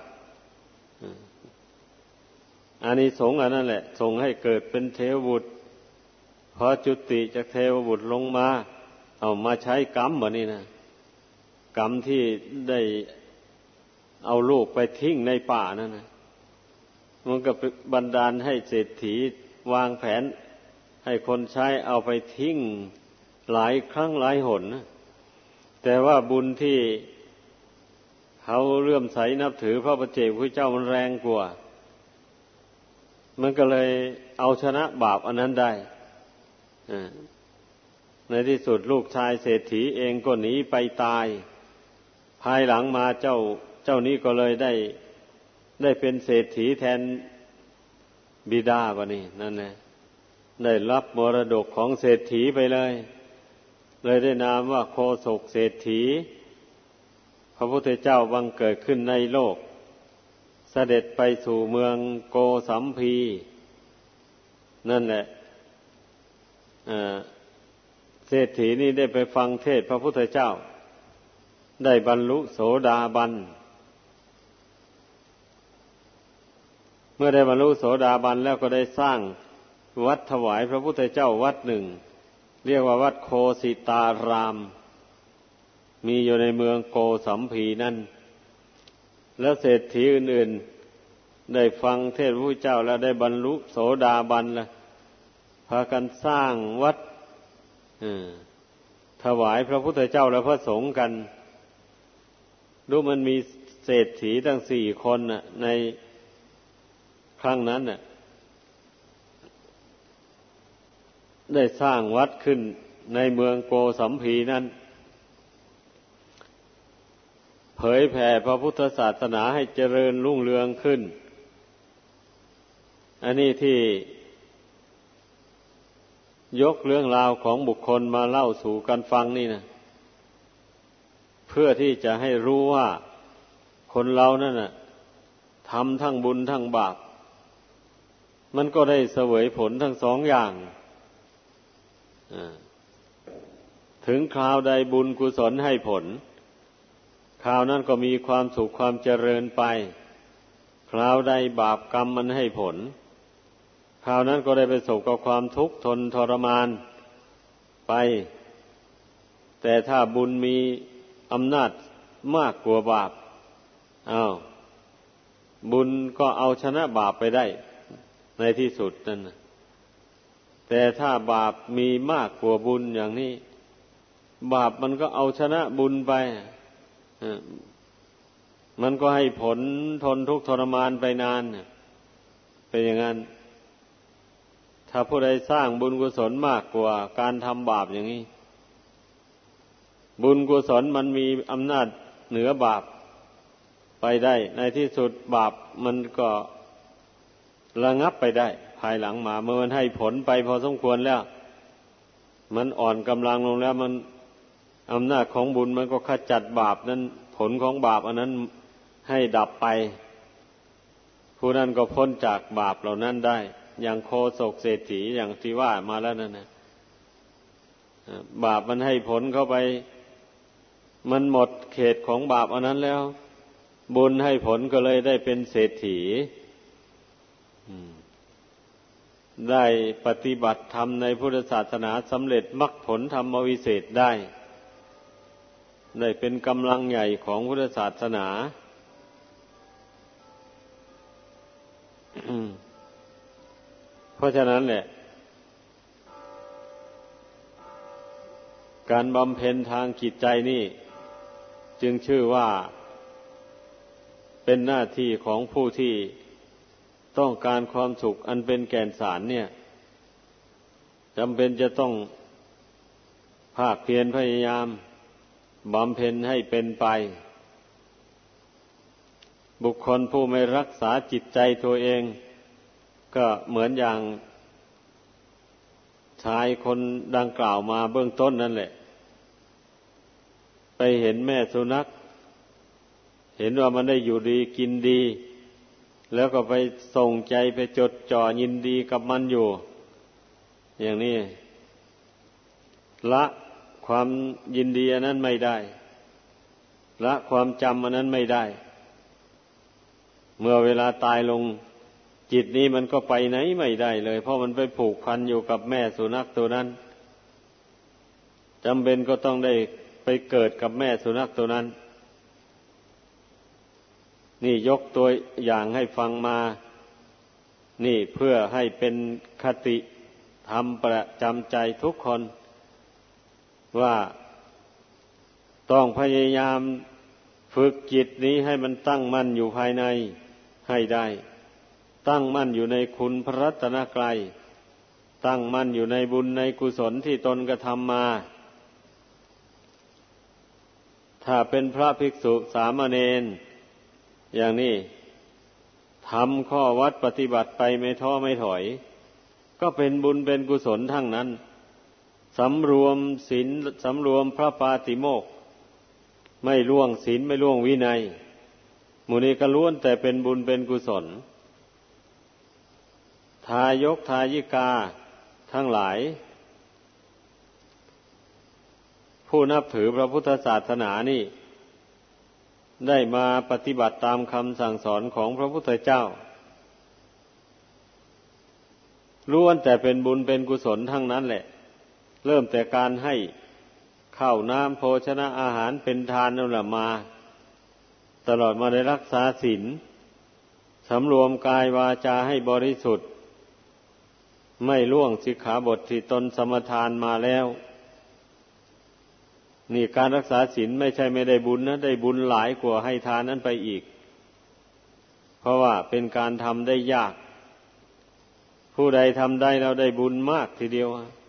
อานิสงส์อันนั้นแหละส่งให้เกิดเป็นเทวบุตรพอจุติจากเทวบุตรลงมาเอามาใช้กรรมแบบนี้นะกรรมที่ได้เอาลูกไปทิ้งในป่านั่นนะมันก็บันดาลให้เศรษฐีวางแผนให้คนใช้เอาไปทิ้งหลายครั้งหลายหนนะแต่ว่าบุญที่เขาเลื่อมใสนับถือพระปัจเจกพุทธเจ้ามันแรงกว่ามันก็เลยเอาชนะบาปอันนั้นได้ในที่สุดลูกชายเศรษฐีเองก็หนีไปตายภายหลังมาเจ้าเจ้านี้ก็เลยได้ได้เป็นเศรษฐีแทนบิดาป่ะนี่นั่นแหละได้รับมรดกของเศรษฐีไปเลยเลยได้นามว่าโคศกเศรษฐีพระพุทธเจ้าบังเกิดขึ้นในโลกเสด็จไปสู่เมืองโกสัมพีนั่นแหละเศรษฐีนี่ได้ไปฟังเทศน์พระพุทธเจ้าได้บรรลุโสดาบันเมื่อได้บรรลุโสดาบันแล้วก็ได้สร้างวัดถวายพระพุทธเจ้าวัดหนึ่งเรียกว่าวัดโคสิตารามมีอยู่ในเมืองโกสัมพีนั่นแล้วเศรษฐีอื่นๆได้ฟังเทศน์พระพุทธเจ้าแล้วได้บรรลุโสดาบันแล้วพากันสร้างวัดถวายพระพุทธเจ้าและพระสงฆ์กันดูมันมีเศรษฐีตั้งสี่คนน่ะในครั้งนั้นน่ะได้สร้างวัดขึ้นในเมืองโกสัมพีนั้นเผยแผ่พระพุทธศาสนาให้เจริญรุ่งเรืองขึ้นอันนี้ที่ยกเรื่องราวของบุคคลมาเล่าสู่กันฟังนี่นะเพื่อที่จะให้รู้ว่าคนเรานั่นน่ะทำทั้งบุญทั้งบาปมันก็ได้เสวยผลทั้งสองอย่างถึงคราวใดบุญกุศลให้ผลคราวนั้นก็มีความสุขความเจริญไปคราวใดบาปกรรมมันให้ผลคราวนั้นก็ได้ไปประสบกับความทุกข์ทนทรมานไปแต่ถ้าบุญมีอำนาจมากกว่าบาปอ้าวบุญก็เอาชนะบาปไปได้ในที่สุดนั่นนะแต่ถ้าบาปมีมากกว่าบุญอย่างนี้บาปมันก็เอาชนะบุญไปมันก็ให้ผลทนทุกข์ทรมานไปนานเป็นอย่างนั้นถ้าผู้ใดสร้างบุญกุศลมากกว่าการทำบาปอย่างนี้บุญกุศลมันมีอำนาจเหนือบาปไปได้ในที่สุดบาปมันก็ระงับไปได้ภายหลังมาเมื่อมันให้ผลไปพอสมควรแล้วมันอ่อนกำลังลงแล้วมันอำนาจของบุญมันก็ขจัดบาปนั้นผลของบาปอันนั้นให้ดับไปผู้นั้นก็พ้นจากบาปเหล่านั้นได้อย่างโคศกเศรษฐีอย่างที่ว่ามาแล้วนั่นนะบาปมันให้ผลเข้าไปมันหมดเขตของบาปอันนั้นแล้วบุญให้ผลก็เลยได้เป็นเศรษฐีได้ปฏิบัติธรรมในพุทธศาสนาสำเร็จมรรคผลธรรมวิเศษได้ได้เป็นกำลังใหญ่ของพุทธศาสนาเพราะฉะนั้นแหละการบำเพ็ญทางจิตใจนี่จึงชื่อว่าเป็นหน้าที่ของผู้ที่ต้องการความสุขอันเป็นแก่นสารเนี่ยจำเป็นจะต้องภาคเพียรพยายามบำเพ็ญให้เป็นไปบุคคลผู้ไม่รักษาจิตใจตัวเองก็เหมือนอย่างชายคนดังกล่าวมาเบื้องต้นนั่นแหละไปเห็นแม่สุนัขเห็นว่ามันได้อยู่ดีกินดีแล้วก็ไปส่งใจไปจดจ่อยินดีกับมันอยู่อย่างนี้ละความยินดีอันนั้นไม่ได้ละความจำอันนั้นไม่ได้เมื่อเวลาตายลงจิตนี้มันก็ไปไหนไม่ได้เลยเพราะมันไปผูกพันอยู่กับแม่สุนัขตัวนั้นจำเป็นก็ต้องได้ไปเกิดกับแม่สุนัขตัวนั้นนี่ยกตัวอย่างให้ฟังมานี่เพื่อให้เป็นคติธรรมประจำใจทุกคนว่าต้องพยายามฝึกจิตนี้ให้มันตั้งมั่นอยู่ภายในให้ได้ตั้งมั่นอยู่ในคุณพระรัตนกรัยตั้งมั่นอยู่ในบุญในกุศลที่ตนกระทำมาถ้าเป็นพระภิกษุสามเณรอย่างนี้ทำข้อวัดปฏิบัติไปไม่ท้อไม่ถอยก็เป็นบุญเป็นกุศลทั้งนั้นสำรวมศีลสำรวมพระปาติโมกข์ไม่ล่วงศีลไม่ล่วงวินัยหมู่นี้ก็ล้วนแต่เป็นบุญเป็นกุศลทายกทายิกาทั้งหลายผู้นับถือพระพุทธศาสนานี่ได้มาปฏิบัติตามคำสั่งสอนของพระพุทธเจ้าล้วนแต่เป็นบุญเป็นกุศลทั้งนั้นแหละเริ่มแต่การให้ข้าวน้ำโภชนะอาหารเป็นทานนั่นแหละมาตลอดมาได้รักษาศีลสำรวมกายวาจาให้บริสุทธิ์ไม่ล่วงสิกขาบทที่ตนสมทานมาแล้วนี่การรักษาศีลไม่ใช่ไม่ได้บุญนะได้บุญหลายกว่าให้ทานนั้นไปอีกเพราะว่าเป็นการทำได้ยากผู้ใดทำได้แล้วได้บุญมากทีเดียว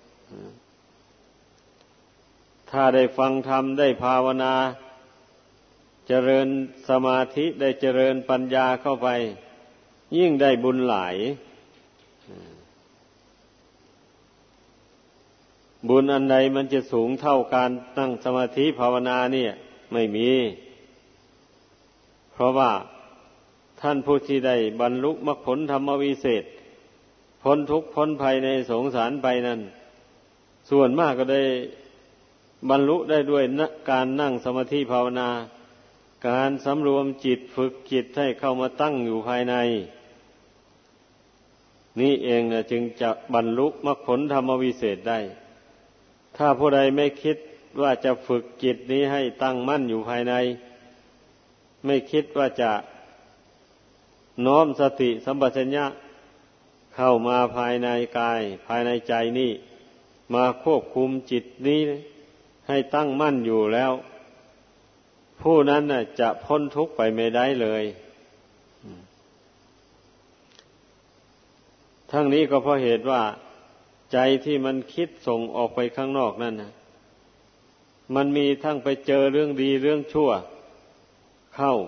ถ้าได้ฟังธรรมได้ภาวนาเจริญสมาธิได้เจริญปัญญาเข้าไปยิ่งได้บุญหลายบุญอันใดมันจะสูงเท่าการนั่งสมาธิภาวนาเนี่ยไม่มีเพราะว่าท่านผู้ที่ได้บรรลุมรรคผลธรรมวิเศษพ้นทุกข์พ้นภัยในสงสารไปนั้นส่วนมากก็ได้บรรลุได้ด้วยการนั่งสมาธิภาวนาการสำรวมจิตฝึกจิตให้เข้ามาตั้งอยู่ภายในนี่เองนะจึงจะบรรลุมรรคผลธรรมวิเศษได้ถ้าผู้ใดไม่คิดว่าจะฝึกจิตนี้ให้ตั้งมั่นอยู่ภายในไม่คิดว่าจะน้อมสติสัมปชัญญะเข้ามาภายในกายภายในใจนี่มาควบคุมจิตนี้ให้ตั้งมั่นอยู่แล้วผู้นั้นน่ะจะพ้นทุกข์ไปไม่ได้เลยทั้งนี้ก็เพราะเหตุว่าใจที่มันคิดส่งออกไปข้างนอกนั่นนะมันมีทั้งไปเจอเรื่องดีเรื่องชั่วเข้า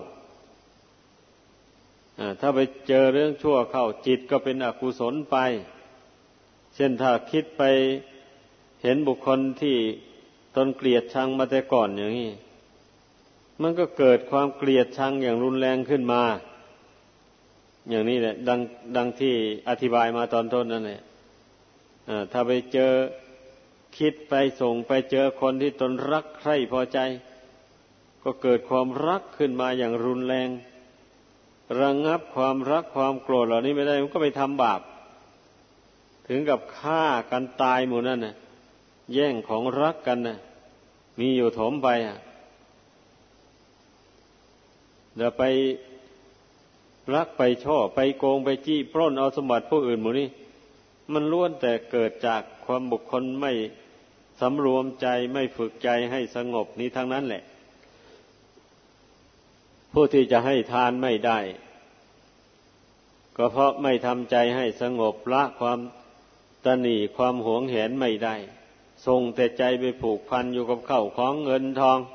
ถ้าไปเจอเรื่องชั่วเข้าจิตก็เป็นอกุศลไปเช่นถ้าคิดไปเห็นบุคคลที่ตนเกลียดชังมาแต่ก่อนอย่างนี้มันก็เกิดความเกลียดชังอย่างรุนแรงขึ้นมาอย่างนี้แหละดังดังที่อธิบายมาตอนต้นนั่นแหละถ้าไปเจอคิดไปส่งไปเจอคนที่ตนรักใคร่พอใจก็เกิดความรักขึ้นมาอย่างรุนแรงระงับความรักความโกรธเหล่านี้ไม่ได้มันก็ไปทำบาปถึงกับฆ่ากันตายหมู่นั่นน่ะแย่งของรักกันน่ะมีอยู่ถมไปอ่ะเดี๋ยวไปรักไปช่อไปโกงไปจี้ปล้นเอาสมบัติผู้อื่นหมู่นี้มันล้วนแต่เกิดจากความบุคคลไม่สำรวมใจไม่ฝึกใจให้สงบนี้ทั้งนั้นแหละผู้ที่จะให้ทานไม่ได้ก็เพราะไม่ทำใจให้สงบละความตณีความหวงแหนไม่ได้ส่งแต่ใจไปผูกพันอยู่กับข้าวของเงินทอง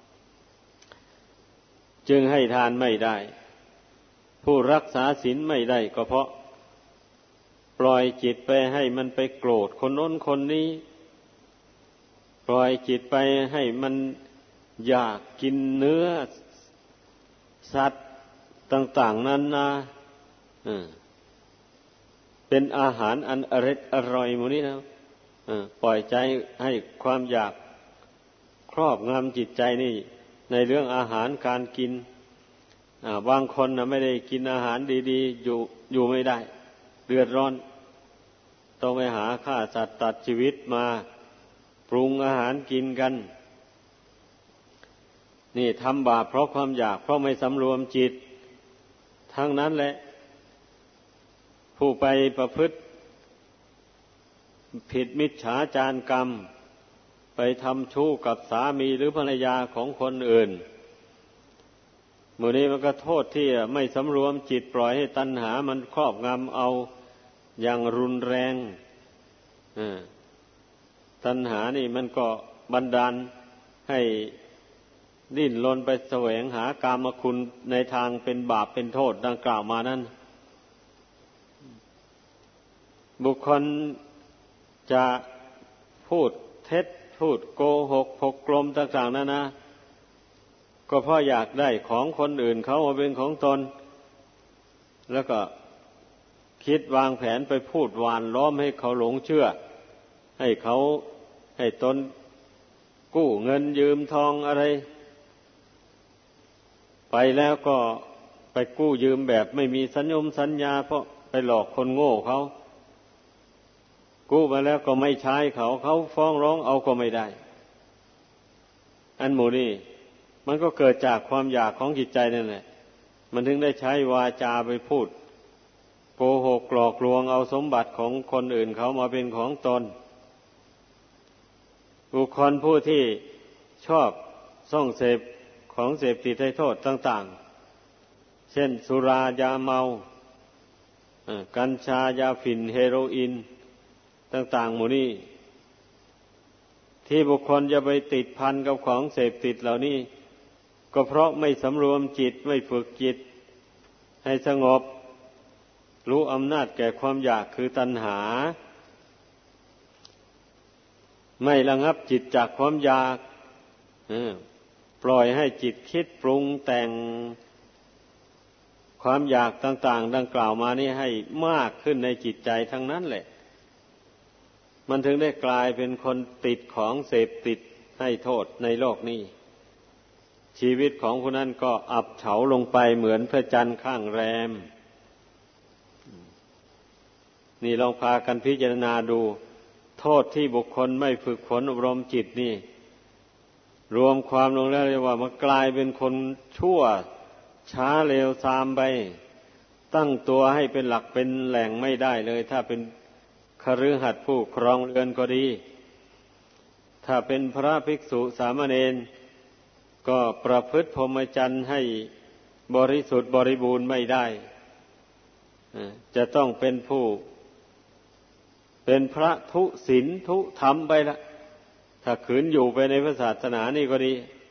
จึงให้ทานไม่ได้ผู้รักษาศีลไม่ได้ก็เพราะปล่อยจิตไปให้มันไปโกรธคนโน้นคนนี้ปล่อยจิตไปให้มันอยากกินเนื้อสัตว์ต่างๆนั้นนะเป็นอาหารอันอร่อยอร่อยหมดนี้นะปล่อยใจให้ความอยากครอบงำจิตใจนี่ในเรื่องอาหารการกินบางคนนะไม่ได้กินอาหารดีๆอยู่อยู่ไม่ได้เดือดร้อนต้องไปหาฆ่าสัตว์ตัดชีวิตมาปรุงอาหารกินกันนี่ทำบาปเพราะความอยากเพราะไม่สำรวมจิตทั้งนั้นแหละผู้ไปประพฤติผิดมิจฉาจารกรรมไปทำชู้กับสามีหรือภรรยาของคนอื่นหมู่นี้มันก็โทษที่ไม่สำรวมจิตปล่อยให้ตัณหามันครอบงำเอาอย่างรุนแรงตัณหานี่มันก็บันดาลให้ดิ้นรนไปแสวงหากามคุณในทางเป็นบาปเป็นโทษดังกล่าวมานั้นบุคคลจะพูดเท็จพูดโกหกพกลมต่างๆนั่นนะก็เพราะอยากได้ของคนอื่นเขามาเป็นของตนแล้วก็คิดวางแผนไปพูดหวานล้อมให้เขาหลงเชื่อให้เขาให้ตนกู้เงินยืมทองอะไรไปแล้วก็ไปกู้ยืมแบบไม่มีสัญญมสัญญาเพราะไปหลอกคนโง่เขากู้มาแล้วก็ไม่ใช้เขาเขาฟ้องร้องเอาก็ไม่ได้อันหมู่นี้มันก็เกิดจากความอยากของจิตใจนั่นแหละมันถึงได้ใช้วาจาไปพูดโกหกหลอกลวงเอาสมบัติของคนอื่นเขามาเป็นของตนบุคคลผู้ที่ชอบส่องเสพของเสพติดให้โทษต่างๆเช่นสุรายาเมากัญชายาฝิ่นเฮโรอีนต่างๆหมู่นี้ที่บุคคลจะไปติดพันกับของเสพติดเหล่านี้ก็เพราะไม่สำรวมจิตไม่ฝึกจิตให้สงบรู้อำนาจแก่ความอยากคือตัณหาไม่ระงับจิตจากความอยากปล่อยให้จิตคิดปรุงแต่งความอยากต่างๆดังกล่าวมานี้ให้มากขึ้นในจิตใจทั้งนั้นแหละมันถึงได้กลายเป็นคนติดของเสพติดให้โทษในโลกนี้ชีวิตของผู้นั้นก็อับเฉาลงไปเหมือนพระจันทร์ข้างแรมนี่ลองพากันพิจารณาดูโทษที่บุคคลไม่ฝึกฝนอบรมจิตนี่รวมความลงแล้วเรียกว่ามันกลายเป็นคนชั่วช้าเร็วซามไปตั้งตัวให้เป็นหลักเป็นแหล่งไม่ได้เลยถ้าเป็นคฤหัสถ์ผู้ครองเรือนก็ดีถ้าเป็นพระภิกษุสามเณรก็ประพฤติพรหมจรรย์ให้บริสุทธิ์บริบูรณ์ไม่ได้จะต้องเป็นผู้เป็นพระทุศีลทุธรรมไปละถ้าขืนอยู่ไปในพระศาสนานี่ก็ดี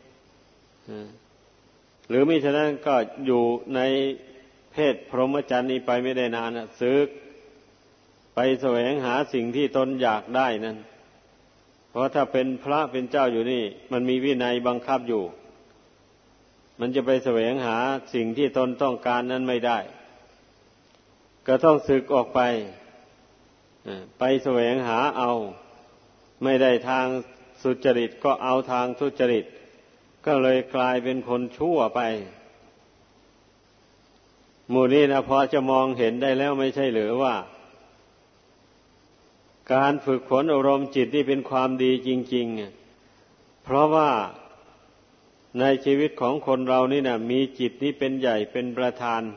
หรือมิฉะนั้นก็อยู่ในเพศพรหมจรรย์นี้ไปไม่ได้นานนะสึกไปแสวงหาสิ่งที่ตนอยากได้นั่นเพราะถ้าเป็นพระเป็นเจ้าอยู่นี่มันมีวินัยบังคับอยู่มันจะไปแสวงหาสิ่งที่ตนต้องการนั้นไม่ได้ก็ต้องสึกออกไปไปแสวงหาเอาไม่ได้ทางสุจริตก็เอาทางทุจริตก็เลยกลายเป็นคนชั่วไปหมู่นี้นะพอจะมองเห็นได้แล้วไม่ใช่หรือว่าการฝึกฝนอบรมจิตนี่เป็นความดีจริงๆเพราะว่าในชีวิตของคนเรานี่นะมีจิตนี้เป็นใหญ่เป็นประธาน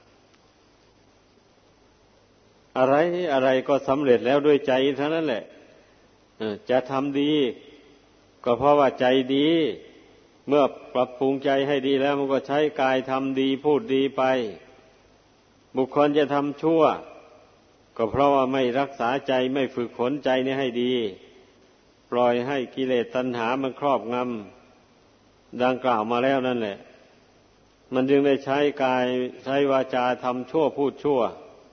อะไรอะไรก็สำเร็จแล้วด้วยใจเท่านั้นแหละจะทำดีก็เพราะว่าใจดีเมื่อปรับปรุงใจให้ดีแล้วมันก็ใช้กายทำดีพูดดีไปบุคคลจะทำชั่วก็เพราะว่าไม่รักษาใจไม่ฝึกฝนใจนี้ให้ดีปล่อยให้กิเลสตัณหามันครอบงำดังกล่าวมาแล้วนั่นแหละมันจึงได้ใช้กายใช้วาจาทำชั่วพูดชั่ว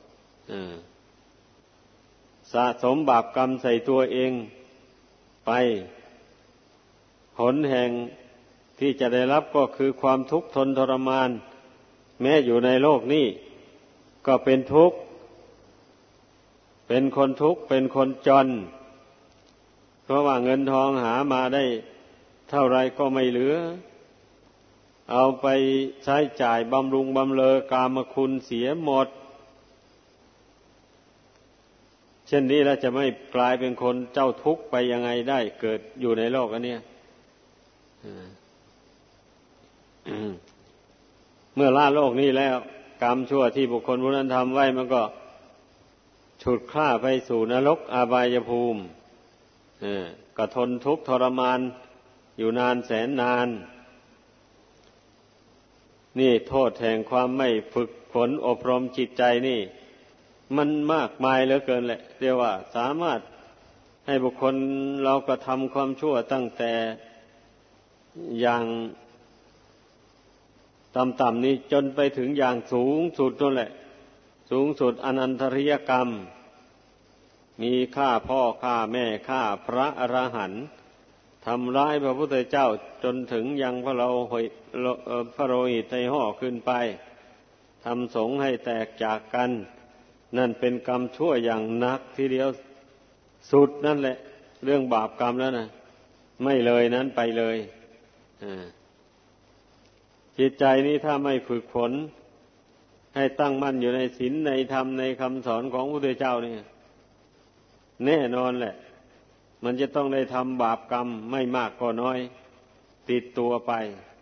สะสมบาปกรรมใส่ตัวเองไปผลแห่งที่จะได้รับก็คือความทุกข์ทนทรมานแม้อยู่ในโลกนี้ก็เป็นทุกข์เป็นคนทุกข์เป็นคนจนเพราะว่าเงินทองหามาได้เท่าไรก็ไม่เหลือเอาไปใช้จ่ายบำรุงบำเรอกามคุณเสียหมดเช่นนี้แล้วจะไม่กลายเป็นคนเจ้าทุกข์ไปยังไงได้เกิดอยู่ในโลกอันเนี้ยเมื่อละโลกนี้แล้วกรรมชั่วที่บุคคลผู้นั้นทำไว้มันก็ฉุดคล้าไปสู่นรกอบายภูมิก็ทนทุกข์ทรมานอยู่นานแสนนานนี่โทษแห่งความไม่ฝึกฝนอบรมจิตใจนี่มันมากมายเหลือเกินแหละเรียกว่าสามารถให้บุคคลเรากระทำความชั่วตั้งแต่อย่างต่ำๆนี้จนไปถึงอย่างสูงสุดนั่นแหละสูงสุดอนันตริยกรรมมีฆ่าพ่อฆ่าแม่ฆ่าพระอรหันต์ทำร้ายพระพุทธเจ้าจนถึงยังพระเราพระโลหิตในห่อขึ้นไปทำสงฆ์ให้แตกจากกันนั่นเป็นกรรมชั่วอย่างหนักทีเดียวสุดนั่นแหละเรื่องบาปกรรมแล้วนะไม่เลยนั้นไปเลยจิตใจนี้ถ้าไม่ฝึกฝนให้ตั้งมั่นอยู่ในศีลในธรรมในคำสอนของพระพุทธเจ้านี่แน่นอนแหละมันจะต้องได้ทำบาปกรรมไม่มากก็น้อยติดตัวไป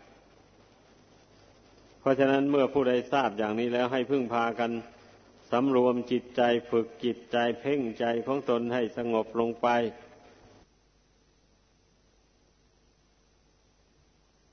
เพราะฉะนั้นเมื่อผู้ใดทราบอย่างนี้แล้วให้พึ่งพากันสำรวมจิตใจฝึกจิตใจเพ่งใจของตนให้สงบลงไป